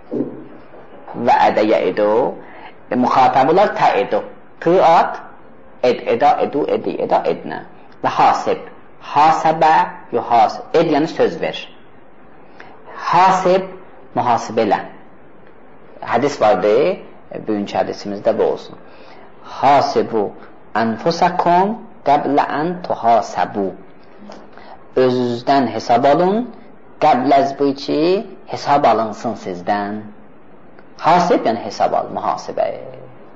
Vəədə yəidu. Müxatabılar təidu. Tıat, ed-eda, edu, edi, eda, ednə. Və hasib. Hasəbə, yuhasib. Ed yəni söz ver. Hasib, mühasibə elə. Hədis vardı, bugünkü hədisimizdə bu olsun. Hasibu ənfusakum qəblə ən tuhasəbu. Özünüzdən hesab alın, qəbləz bu ki, hesab alınsın sizdən. Hasib yəni hesab al, mühasibə et.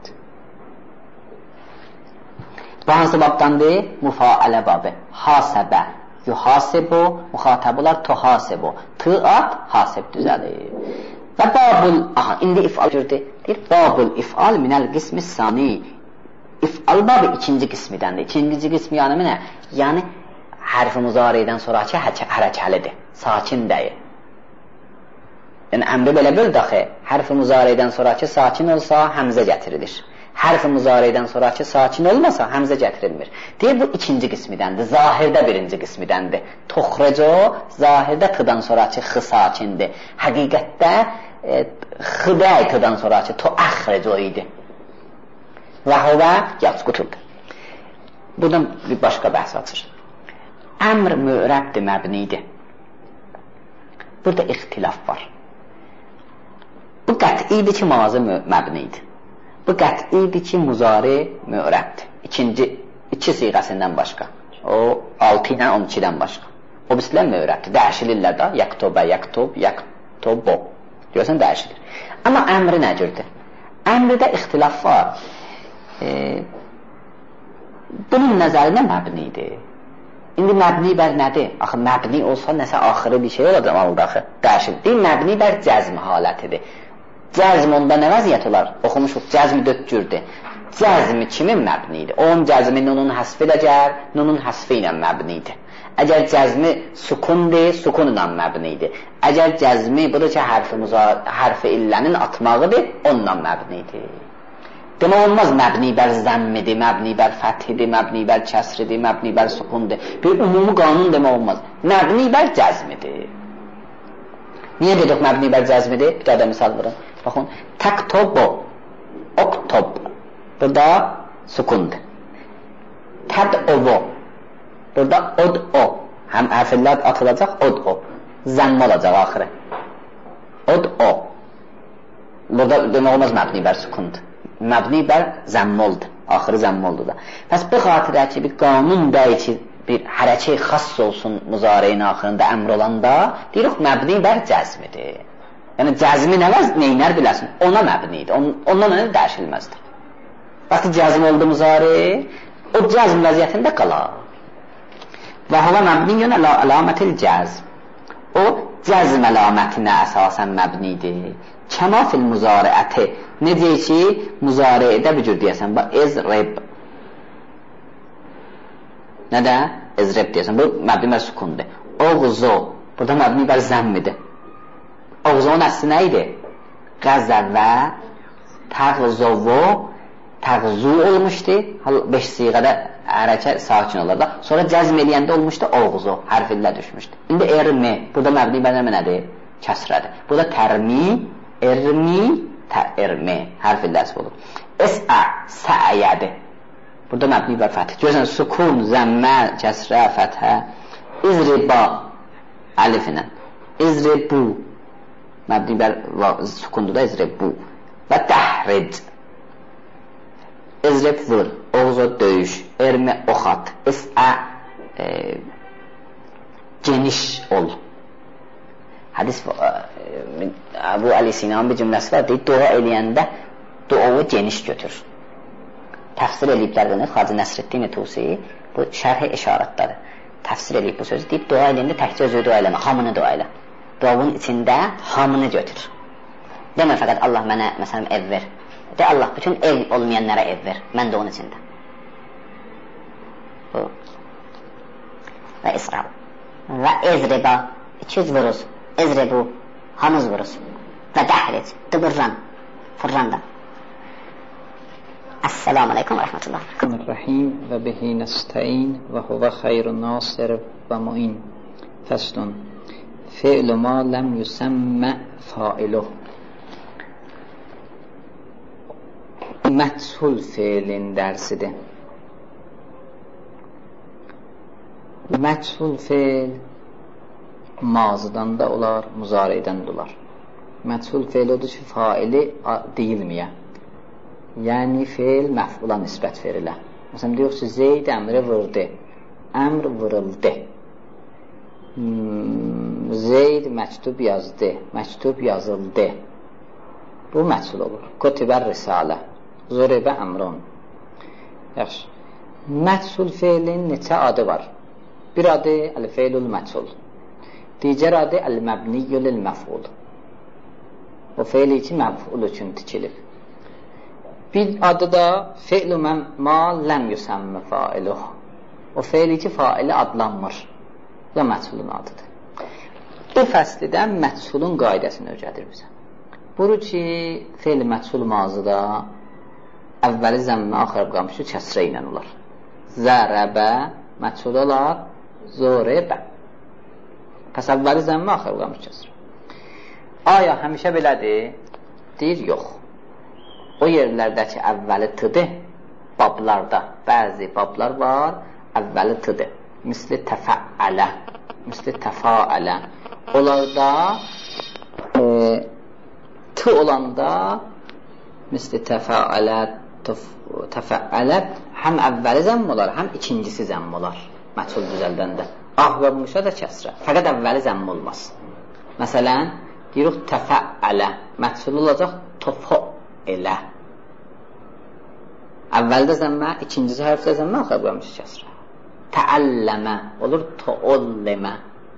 Bu hansı babdandır? Müfailə babı. Hasəbə, yuhasibu, müxatabular tuhasibu. Tıat, hasib düzəlir. Və babul, indi ifal gördü. Deyir, babul ifal minəl qismi sani. İfal babı ikinci qismidəndir. İkinci qismi yəni nə? Yəni, hərf-i muzariydən sonraki hərəkəlidir. Sakin deyil. Yəni, əmri belə böl daxı, hərf-i muzariydən sonraki sakin olsa, həmzə gətirilir. Hərf-i muzariydən sonraki sakin olmasa, həmzə gətirilmir. Deyir, bu ikinci qismidəndir, zahirdə birinci qismidəndir. Toxreco, zahirdə tıdan sonraki xı sakindir. Həqiqətdə xıday tıdan sonraki tuəxreco idi. Və huvə yaçqutuldur. Buradan bir başqa bəhs açır. Əmr mü'rəbdir, məbnidir. Burada ixtilaf var. Bu qət'idir ki, mazi məbnidir. Bu qət'idir ki, muzari mü'rəbdir. İki siğəsindən başqa. O 6 ilə 12-dən başqa. O bisilən mü'rəbdir. Dəyişilirlər da. Yaktobə, yaktob, yaktobo. Görürsən, dəyişilir. Amma əmri nə cürdür? Əmridə ixtilaf var. Bunun nəzərində məbnidir. İndi məbni bər nədir? Axı, məbni olsa nəsə axırı bir şey olacaq, axı, dəyişir. Deyil, məbni bər cəzm halətidir. Cəzm onda nə vəziyyət olar? Oxumuşuq, cəzmi 4 cürdür. Cəzmi kimin məbnidir? Onun cəzmi nunun həsfi ilə gəl, nunun həsfi ilə məbnidir. Əgər cəzmi sukundir, sukun ilə məbnidir. Əgər cəzmi, budur ki, hərfi illənin atmağıdır, onunla məbnidir. Demək olmaz, məbni bər zəmmidir, məbni bər fəthidir, məbni bər kəsridir, məbni bər sukundir. Bir ümumi qanun demək olmaz. Məbni bər cəzmidir. Niyə dedik məbni bər cəzmidir? Bir qədər misal vurun. Baxın, təktobo, oktob. Burada sukundur. Təd-ovo. Burada od-o. Həm hərflər atılacaq, od-o. Zəmm olacaq axırı. Od-o. Burada demək olmaz məbni bər sukundur. Məbni bər zəmm oldu. Axırı zəmm oldu da. Bəs bu xatirə ki, bir qanun deyil ki, bir hərəkə xass olsun muzariyin axırında əmr olanda, deyirik, məbni bər cəzmidir. Yəni, cəzmi neynər biləsin? Ona məbnidir. Ondan önə dəyişilməzdir. Bəs cəzm oldu muzari, o cəzm vəziyyətində qalar. Və hava məbniyyən əlamətil cəzm. O, cəzm əlamətinə əsasən məbnidir. Kəma fil muzariəti. Ne deyir ki, muzariədə bir cür deyəsən, ezrib. Nə də? İzrib deyəsən. Bu məbni bər sukundur. Oğzu. Burada məbni bər zəmmidir. Oğzunun əsli nə idi? Qəzəvə, təğzovu, təğzu olmuşdu. 5 siğədə hərəkət sakin olur da. Sonra cəzm eləyəndə olmuşdu oğzu. Hərfillə düşmüşdü. İndi ermi. Burada məbni bər nədir? Kəsrədir. Burada tərmi, ermi, tərmi. Hərfillə əsb olur. Es'a, sə'yədir. Burada məbni bər fəthə. Görürsən, sukun, zəmmə, kəsrə, fəthə. İzriba, əlifinə. İzribu. Məbni bər sukundur da izribu. Və təhric. İzrib vur. Oğuz o döyüş. Ermi oxat. Es'a geniş ol. Hadis Əbu Ali Sinanın bir cümləsi var. Deyir, dua eləyəndə duağı geniş götür. Təfsir eləyiblər bunu. Xacı Nəsriddin Tusi bu şərhi işarətdədir. Təfsir eləyib bu sözü. Deyib, dua eləyəndə təkcə özü dua eləmə, hamını dua elə. Duanın içində hamını götür. Demə fəqət Allah mənə məsələn ev ver. De Allah bütün ev olmayanlara ev ver. Mən də onun içində. Bu. Və İsrab. Və ezriba. 200 vuruz. Ezribu. Hamız vuruz. Və dəhric. Dıbırran. Fırranda. Esselamu Aleyküm və Rəhmətullah. Rahim və bihi nəstəin və huvə xeyrun nasir və mu'in. Fəslun. Fi'lu ma ləm yüsəmmə failuh. Məchul fiilin dərsidir. Məchul fiil mazıdan da olar, muzaridən də olar. Məchul fiil odur ki, faili deyilməyə. Yəni fiil məf'ula nisbət verilə. Məsələn, deyək ki, Zeyd əmri vurdu. Əmr vuruldu. Zeyd məktub yazdı. Məktub yazıldı. Bu məchul olur. Kutibər risalə. Zuribə əmrun. Yaxşı. Məchul fiilin neçə adı var? Bir adı əl-feilul məchul. Digər adı əl-məbniyyul məf'ul. O feili ki, məf'ul üçün tikilib. Bir adı da fe'lu ma ləm yüsəmmə failuh. O feili ki, faili adlanmır. Bu da məchulun adıdır. Bu fəslidə məchulun qaydəsini öyrədir bizə. Buru ki, fe'l məchul mazıda əvvəli zəmmə, axırı qamışı kəsrə ilə olar. Zərəbə məchul olar, zoribə. Pəs əvvəli zəmmə, axırı qamışı kəsrə. Aya həmişə belədir? Deyir, yox. O yerlərdə ki, əvvəli tıdır, bablarda, bəzi bablar var, əvvəli tıdır. Misli təfəələ, misli təfəələ. Onlarda tı olanda misli təfəələ, həm əvvəli zəmm olar, həm ikincisi zəmm olar. Məchul düzəldəndə. Ahvəmuşa da kəsrə. Fəqət əvvəli zəmm olmaz. Məsələn, deyirik təfəələ. Məchul olacaq tofu elə. Əvvəldə zəmmə, ikincisi hərfdə zəmmə, ahvəmuşa kəsrə. Təəlləmə olur, tuollemə.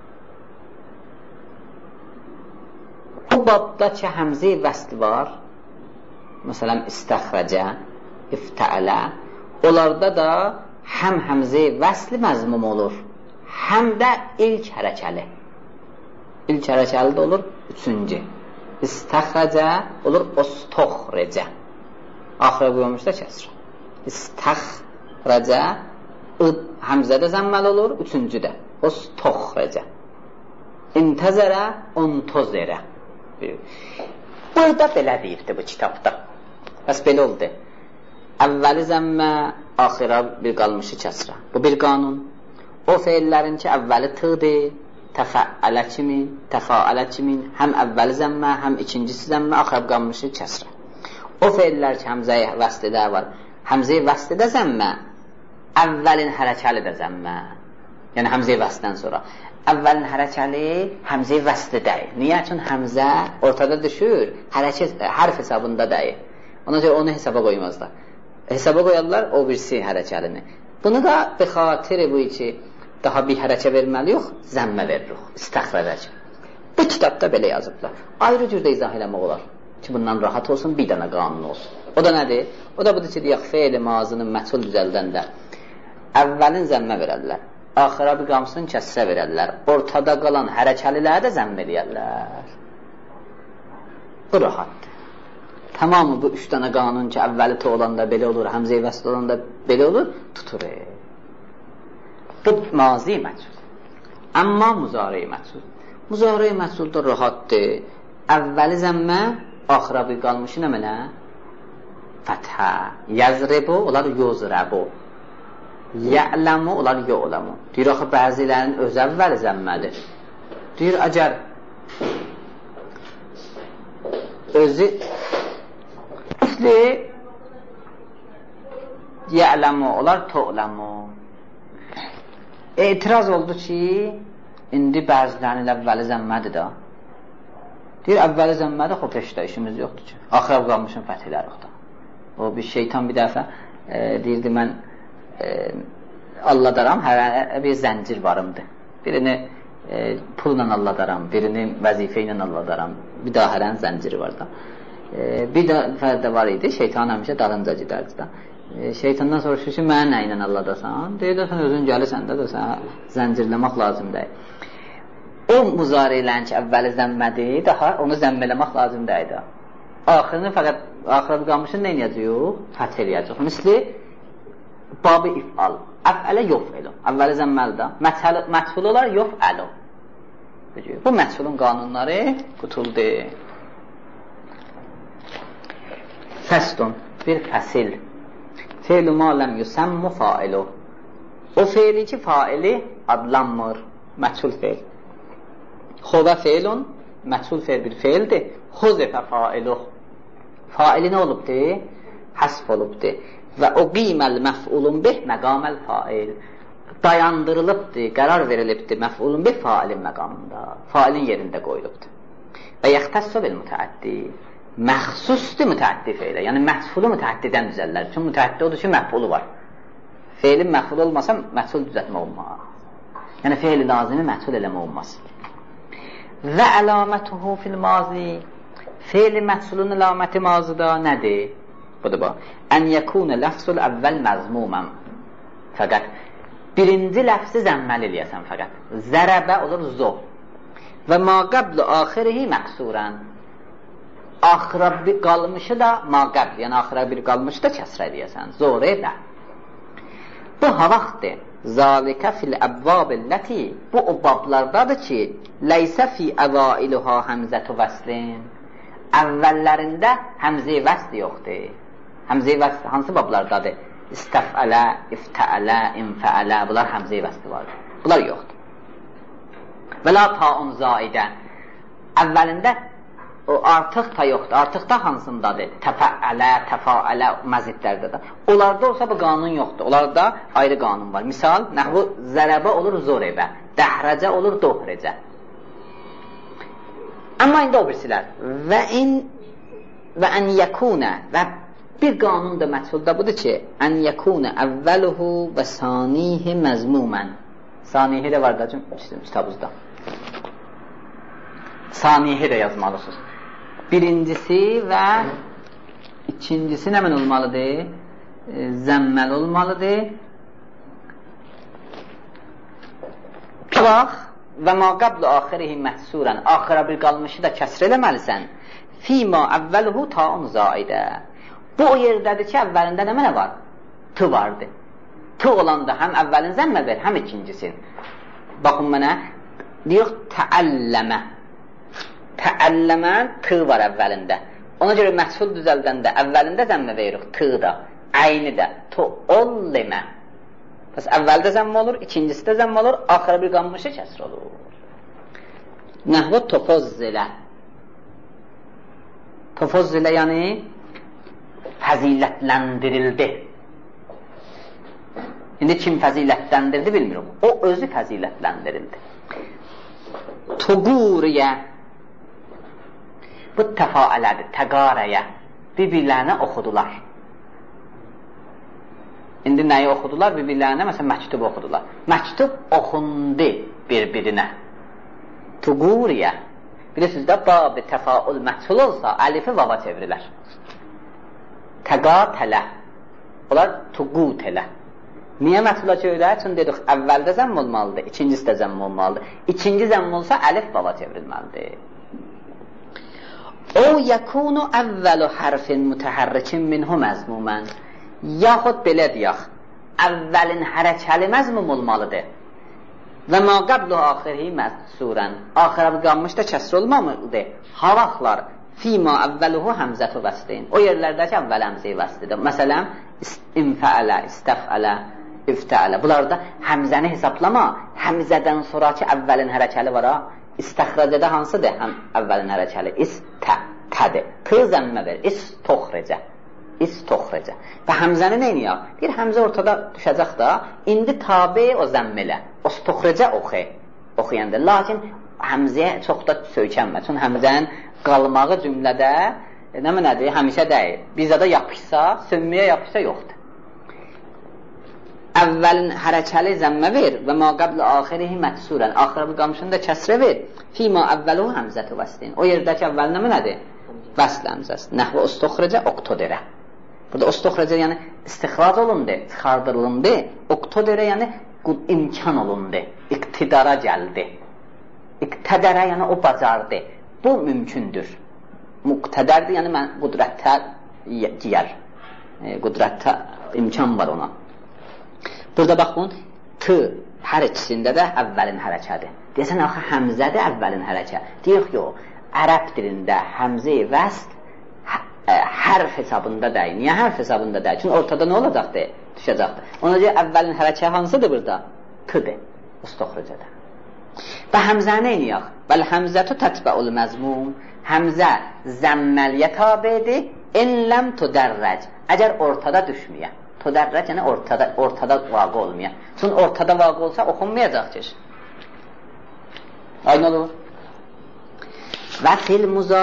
Bu babda ki, həmzi vəsli var, məsələn, istəxrəcə, iftəələ, onlarda da həm həmzi vəsli məzmum olur, həm də ilk hərəkəli. İlk hərəkəli də olur, üçüncü. İstəxrəcə olur, ostoxrecə. Axıra qoyulmuşda kəsrə. İstəxrəcə, həmzədə zəmməli olur, üçüncü də. Ostoxrecə. İntəzərə, ontozərə. Burada belə deyibdir bu kitabda. Bəs belə oldu. Əvvəli zəmmə, axıra bir qalmışı kəsrə. Bu bir qanun. O feillərin ki, əvvəli tığdır, təfəələ kimin, həm əvvəli zəmmə, həm ikincisi zəmmə, axıra qalmışı kəsrə. O feillər ki, həmzəyə vəslidə var, həmzəyə vəslidə zəmmə, əvvəlin hərəkəli də zəmmə. Yəni, həmzəyə vəslidən sonra. Əvvəlin hərəkəli həmzəyə vəsli deyil. Niyə? Çünki həmzə ortada düşür, hərf hesabında deyil. Ona görə onu hesaba qoymazlar. Hesaba qoyarlar o birisi hərəkəlini. Bunu da bir xatiri bu ki, daha bir hərəkə verməli yox, zəmmə veririk, istəxrərək. Bu kitabda belə yazıblar. Ayrı cürdə izah eləmək olar ki, bundan rahat olsun, bir dənə qanun olsun. O da nədir? O da budur ki, deyək, fe'l mazının məchul düzəldəndə əvvəlin zəmmə verərlər. Axıra bir qamsın kəssə verərlər. Ortada qalan hərəkəliləri də zəmm eləyərlər. Bu rahatdır. Tamamı bu 3 dənə qanun ki, əvvəli to olanda belə olur, həmzə-i vəsl olanda belə olur, tutur. Bu mazi məchul. Amma muzari məchul. Muzari məchul da rahatdır. Əvvəli zəmmə, axıra bir qalmışı nə mənə? Fəthə. Yazribu, onlar yuzrabu. Ya'lamu, onlar yu'lamu. Deyir, axı, bəzilərin öz əvvəli zəmmədir. Deyir, əgər özü misli ya'lamu, onlar tu'lamu. Etiraz oldu ki, indi bəzilərin əvvəli zəmmədir da. Deyir, əvvəli zəmmədir, xop eşdə işimiz yoxdur ki. Axıra qalmışın fəthiləri yoxdur. O bir şeytan bir dəfə deyirdi, mən alladaram, hər bir zəncir varımdır. Birini pulla alladaram, birini vəzifə ilə alladaram. Bir daha hərən zənciri var da. Bir dəfə də var idi, şeytan həmişə dalınca gidərdi da. Şeytandan soruşur ki, mənə nə ilə alladasan? Deyir, sən özün gəlirsən də, sənə zəncirləmək lazım deyil. O muzarilərin ki, əvvəli zəmmədir, daha onu zəmm eləmək lazım deyil. Axırını fəqət, axıra qalmışın nə eləyəcək? Fəth eləyəcək. Misli, babı if'al. Əf'ələ yof'əlu. Əvvəli zəmməlidə. Məchul olar yof'əlu. Bu məchulun qanunları qutuldu. Fəstun. Bir fəsil. Fe'lu ma ləm yusammu fa'ilu. O fe'li ki, faili adlanmır. Məchul fe'l. Xovə fe'lun. Məchul fe'l bir fe'ldir. Xuzifə fa'iluh. Faili nə olubdur? Həsf olubdur. Və o qiməl məf'ulun bih məqaməl fail. Dayandırılıbdır, qərar verilibdir məf'ulun bih failin məqamında. Failin yerində qoyulubdur. Və yəxtəssü bil mütəəddi. Məxsusdur mütəəddi feylə. Yəni məf'ulu mütəəddidən düzəllər. Çünki mütəəddi odur ki, məf'ulu var. Feilin məf'ulu olmasa məf'ul düzəltmə olmaz. Yəni feil-i lazimi məf'ul eləmə olmaz. Və əlamətuhu fil mazi. Feil-i məf'ulun əlaməti mazıda nədir? Budur bu. Ən yəkunə ləfzul əvvəl məzmumən. Fəqət birinci ləfzi zəmməl eləyəsən fəqət. Zərəbə olur zo. Və ma qəblu axirihi məqsurən. Axıra bir qalmışı da ma qəbl, yəni axıra bir qalmışı da kəsr eləyəsən. Zorəbə. Bu havaqdır. Zalikə fil əbvabilləti. Bu o bablardadır ki, ləysə fi əvailuha həmzətu vəslin. Əvvəllərində həmzə-i vəsl yoxdur. Həmzə-i vəsl hansı bablardadır? İstəfələ, iftəələ, infəələ, bunlar həmzə-i vəsli vardır. Bunlar yoxdur. Və la taun zaidə. Əvvəlində o artıq da yoxdur. Artıq da hansındadır? Təfəələ, təfəələ məzidlərdə də. Onlarda olsa bu qanun yoxdur. Onlarda ayrı qanun var. Misal, nəhvu zərəbə olur zorəbə, dəhrəcə olur dohrəcə. Amma indi o birisilər. Və ən yəkunə və bir qanun da məchulda budur ki, ən yəkunə əvvəluhu və sanihi məzmumən. Sanihi də var da kitabımızda. Sanihi də yazmalısınız. Birincisi və ikincisi nə mən olmalıdır? Zəmməl olmalıdır. Bax, və ma qəblu axirihi məhsurən. Axıra bir qalmışı da kəsr eləməlisən. Fima əvvəluhu taun zaidə. Bu o yerdədir ki, əvvəlində nə mənə var? Tı vardı. Tı olanda həm əvvəlin zəmmə ver, həm ikincisin. Baxın mənə, deyək təəlləmə. Təəlləmə tı var əvvəlində. Ona görə məchul düzəldəndə əvvəlində zəmmə veririk, tı da, əyni də, tuollimə. Bəs əvvəldə zəmmə olur, ikincisi də zəmmə olur, axıra bir qalmışı kəsr olur. Nəhvə tofozzilə. Tofozzilə yəni fəzilətləndirildi. İndi kim fəzilətləndirdi bilmiyorum. O özü fəzilətləndirildi. Tuquriyə. Bu təfailədir, təqarəyə. Bir-birlərinə oxudular. İndi nəyi oxudular? Bir-birlərinə, məsələn, məktub oxudular. Məktub oxundu bir-birinə. Tuquriyə. Bilirsiniz də, babi təfaul məchul olsa, əlifi vava çevrilər. Təqatələ. Onlar tuqutələ. Niyə məfula çevirər? Çünki dedik, əvvəldə zəmm olmalıdır, ikincisi də zəmm olmalıdır. İkinci zəmm olsa, əlif baba çevrilməlidir. O yəkunu əvvəlu hərfin mütəhərrikin minhu məzmumən. Yaxud belə deyək, əvvəlin hərəkəli məzmum olmalıdır. Və ma qəblu axirhi məzsurən. Axirə qalmış da kəsr olmamalıdır. Ha vaxtlar fima əvvəluhu həmzətu vəsdin. O yerlərdə ki, əvvəl həmzəyi vəsdidir. Məsələn, infəələ, istəfələ, iftəələ. Bunlarda həmzəni hesablama. Həmzədən sonraki əvvəlin hərəkəli var ha. İstəxrəcədə hansıdır əvvəlin hərəkəli? İstədir. Tı zəmmə ver. İstoxrəcə. İstoxrəcə. Və həmzəni neyniyək? Bir həmzə ortada düşəcək da, indi tabi o zəmmilə. Ostoxrəcə oxuyanda. Lakin həmzəyə çox da söykənmə. Çünki həmzənin qalmağı cümlədə nədir? Həmişə deyil. Bizdə də yapışsa, sönməyə yapışsa yoxdur. Əvvəlin hərəkəli zəmmə ver və ma qəblə axirihi məksurən. Axirə qalmışını da kəsrə ver. Fima əvvəluhu həmzətü vəsdin. O yerdəki əvvəl nədir? Vəsl həmzəsi. Nəhvə ostoxrəcə oqtoderə. Burada ostoxrəcə yəni istixrac olundu, çıxardırılındı. Oqtoderə yəni imkan olundu. İqtidara gəldi. İqtidara yəni o bacardı. Bu mümkündür. Muqtədərdir, yəni mən qudrətə giyər. Qudrətə imkan var ona. Burada baxın, t hər ikisində də əvvəlin hərəkədir. Deyəsən, axı həmzədir əvvəlin hərəkə. Deyək, yox, ərəb dilində həmzə-i vəsl hərf hesabında deyil. Niyə hərf hesabında deyil? Çünki ortada nə olacaqdır? Düşəcəkdir. Ona görə əvvəlin hərəkə hansıdır burada? T-dir. Ustoxrəcədə. Və həmzə neyniyək? Vəl həmzətü tətbəul məzmum. Həmzə zəmməliyə tabidir. İnləm tudərrəc. Əgər ortada düşməyə. Tudərrəc yəni ortada vaqı olmaya. Çünki ortada vaqı olsa oxunmayacaq ki. Aynı olur. Və fil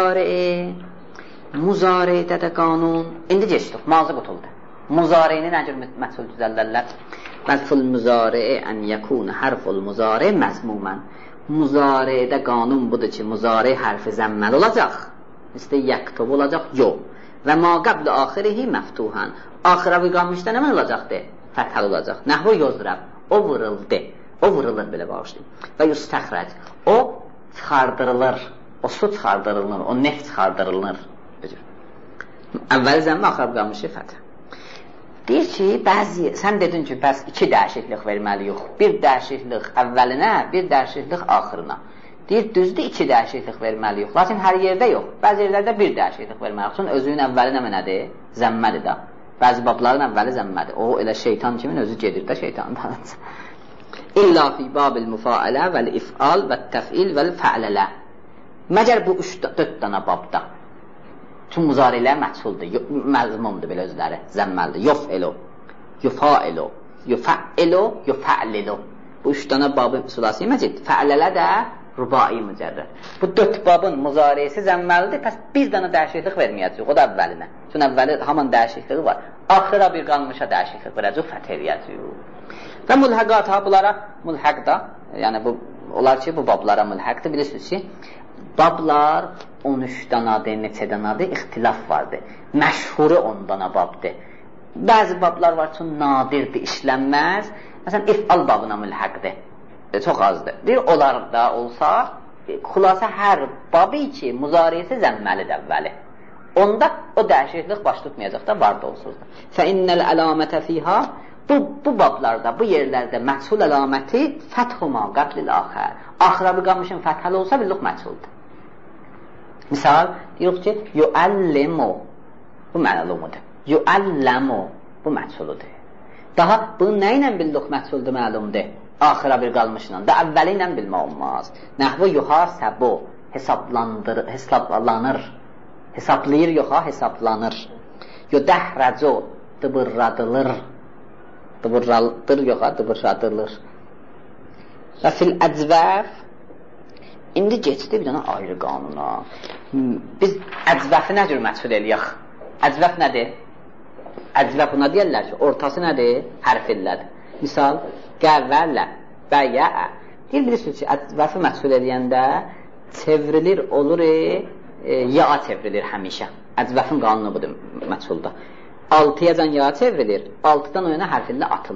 muzari'də də qanun. İndi geçdik, mazı qutuldu. Muzari'ni nə cür məsul düzəllərlər? Və fil muzari'i ən yəkun hərful muzari məzmumən. Muzari'də qanun budur ki, muzari hərfi zəmməli olacaq. İstə yəktub olacaq, yox. Və ma qəblə axirihi məftuhən. Axirə qalmışda nə olacaqdır? Fəthəl olacaq. Nəhvə yozrəb. O vuruldu. O vurulur belə bağışlayın. Və yüstəxrəc. O çıxardırılır. O su çıxardırılır. O neft çıxardırılır. Əvvəli zəmmə axirə qalmışı fəthə. Deyir ki, sən dedin ki, bəs iki dəyişiklik verməliyik. Bir dəyişiklik əvvəlinə, bir dəyişiklik axırına. Deyir, düzdür, iki dəyişiklik verməliyik. Lakin hər yerdə yox. Bəzi yerlərdə bir dəyişiklik verməliyik. Çünki özünün əvvəli nədir? Zəmmədir də. Bəzi babların əvvəli zəmmədir. O, elə şeytan kimin özü gedir də şeytandan. İlla fi babil müfailə vəl-if'al vəl-təf'il vəl-fə'lələ. Məgər bu 4 dana babda. Tüm muzarilə məhsuldur, məzmumdur belə özləri, zəmməlidir. Yuf'elu, yufa'elu, yufa'elu, yufa'lilu. Bu 3 dana babın sulasi məcid. Fə'lələ də rubai mücərrəd. Bu 4 babın muzarisi zəmməlidir, pəs bir dana dəyişiklik verməyəcək, o da əvvəlinə. Çünki əvvəli hamın dəyişikliyi var. Axıra bir qalmışa dəyişiklik verəcək, fəth eləyəcək. Və mülhəqat ha, bunlara mülhəq da, yəni onlar ki, bu bablara mülhəqdir, bilirsiniz ki, bablar 13 danadır, neçə danadır, ixtilaf vardır. Məşhuri 10 dana babdır. Bəzi bablar var ki, nadirdir, işlənməz. Məsələn, if'al babına mülhəqdir. Çox azdır. Deyir, onlar da olsa, xülasə hər babi ki, muzarisi zəmməlidir əvvəli. Onda o dəyişiklik baş tutmayacaq da, var da olsuz da. Fəinnəl əlamətə fiyha, bu bablarda, bu yerlərdə məchul əlaməti fəthuma qəblil axər. Axıra bir qalmışın fəthəli olsa, billuq məchuldur. Misal, deyirik ki, yuəllimu, bu mənəlumudur. Yuəlləmu, bu məchuludur. Daha bunu nə ilə billuq məchuldur, məlumdur? Axıra bir qalmışla da əvvəli ilə bilmə olmaz. Nəhvə yuhasəbu, hesablanır. Hesablayır, yoxa, hesablanır. Yudəhrəcu, dıbırradılır. Dıbırradır, yoxa, dıbırradılır. Və fil əcvəf, indi geçdi bir dənə ayrı qanuna. Biz əcvəfi nə cür məchul eləyək? Əcvəf nədir? Əcvəf buna deyərlər ki, ortası nədir? Hərf illədir. Misal, qəvvələ, bəyə. Bilirsiniz ki, əcvəfi məchul eləyəndə çevrilir, olur, ya çevrilir həmişə. Əcvəfin qanunu budur məchulda. 6-yacan ya çevrilir, 6-dan o yana hərf illə atılır.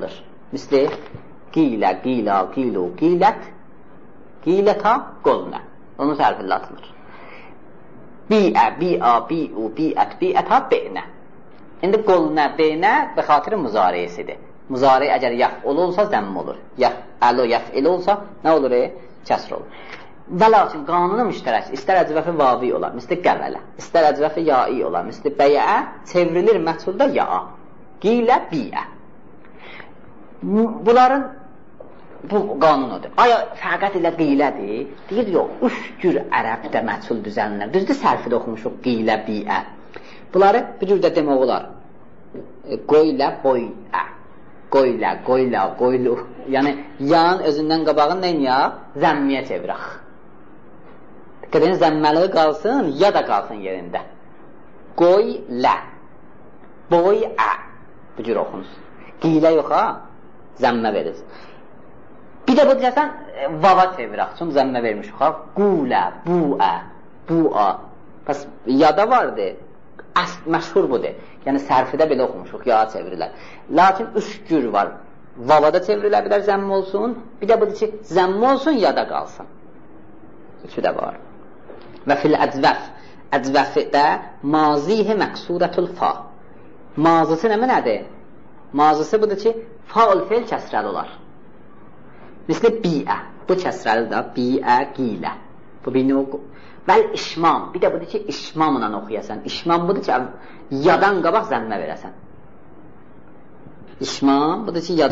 Misli qilə, qila, qilu, qilət, qilətə, qolnə. Onun sərfində atılır. Biə, bi'a, bi'u, bi'ət, bi'ətə, be'nə. İndi qolnə, be'nə və xatiri müzariyesidir. Müzari əgər yəf'ul olsa zəmm olur. Yəf'əlu, yəf'il olsa nə olur? Kəsr olur. Və lakin qanunu müştərək, istər əcvəfi vavi olar, misli qəvələ, istər əcvəfi yai olar, misli bəyə, çevrilir məhsulda ya'a. Qilə, biə. Bunların bu qanunudur. Aya fəqət ilə qilədir? Deyir, yox, 3 cür ərəbdə məhsul düzənlər. Düzdür, sərfi də oxumuşuq, qilə, biə. Bunları bir cür də demək olar. Qoylə, boylə. Qoylə, qoylə, qoylu. Yəni, yağın özündən qabağın neyini ya? Zəmmiyə çevirək. Dikkat edin, zəmməliği qalsın, ya da qalsın yerində. Qoylə, boyə. Bu cür oxunuz. Qilə yox ha, zəmmə verir. Bir də bu deyəsən, vava çevirək, çünki zəmmə vermişik ha. Qulə, buə, buə. Bəs yada vardı, məşhur budur. Yəni, sərfidə belə oxumuşuq, yağa çevirirlər. Lakin 3 cür var. Vavada çevrilə bilər, zəmm olsun. Bir də budur ki, zəmm olsun, yada qalsın. Üçü də var. Və fil əcvəf. Əcvəfdə mazihi məqsurətul fa. Mazısı nədir? Mazısı budur ki, faul feil kəsrəli olar. Misli biə. Bu kəsrəlidir da. Biə, qilə. Bu birini oxu. Vəl işmam. Bir də budur ki, işmamla oxuyasan. İşmam budur ki, yadan qabaq zəmmə verəsən. İşmam budur ki, yadan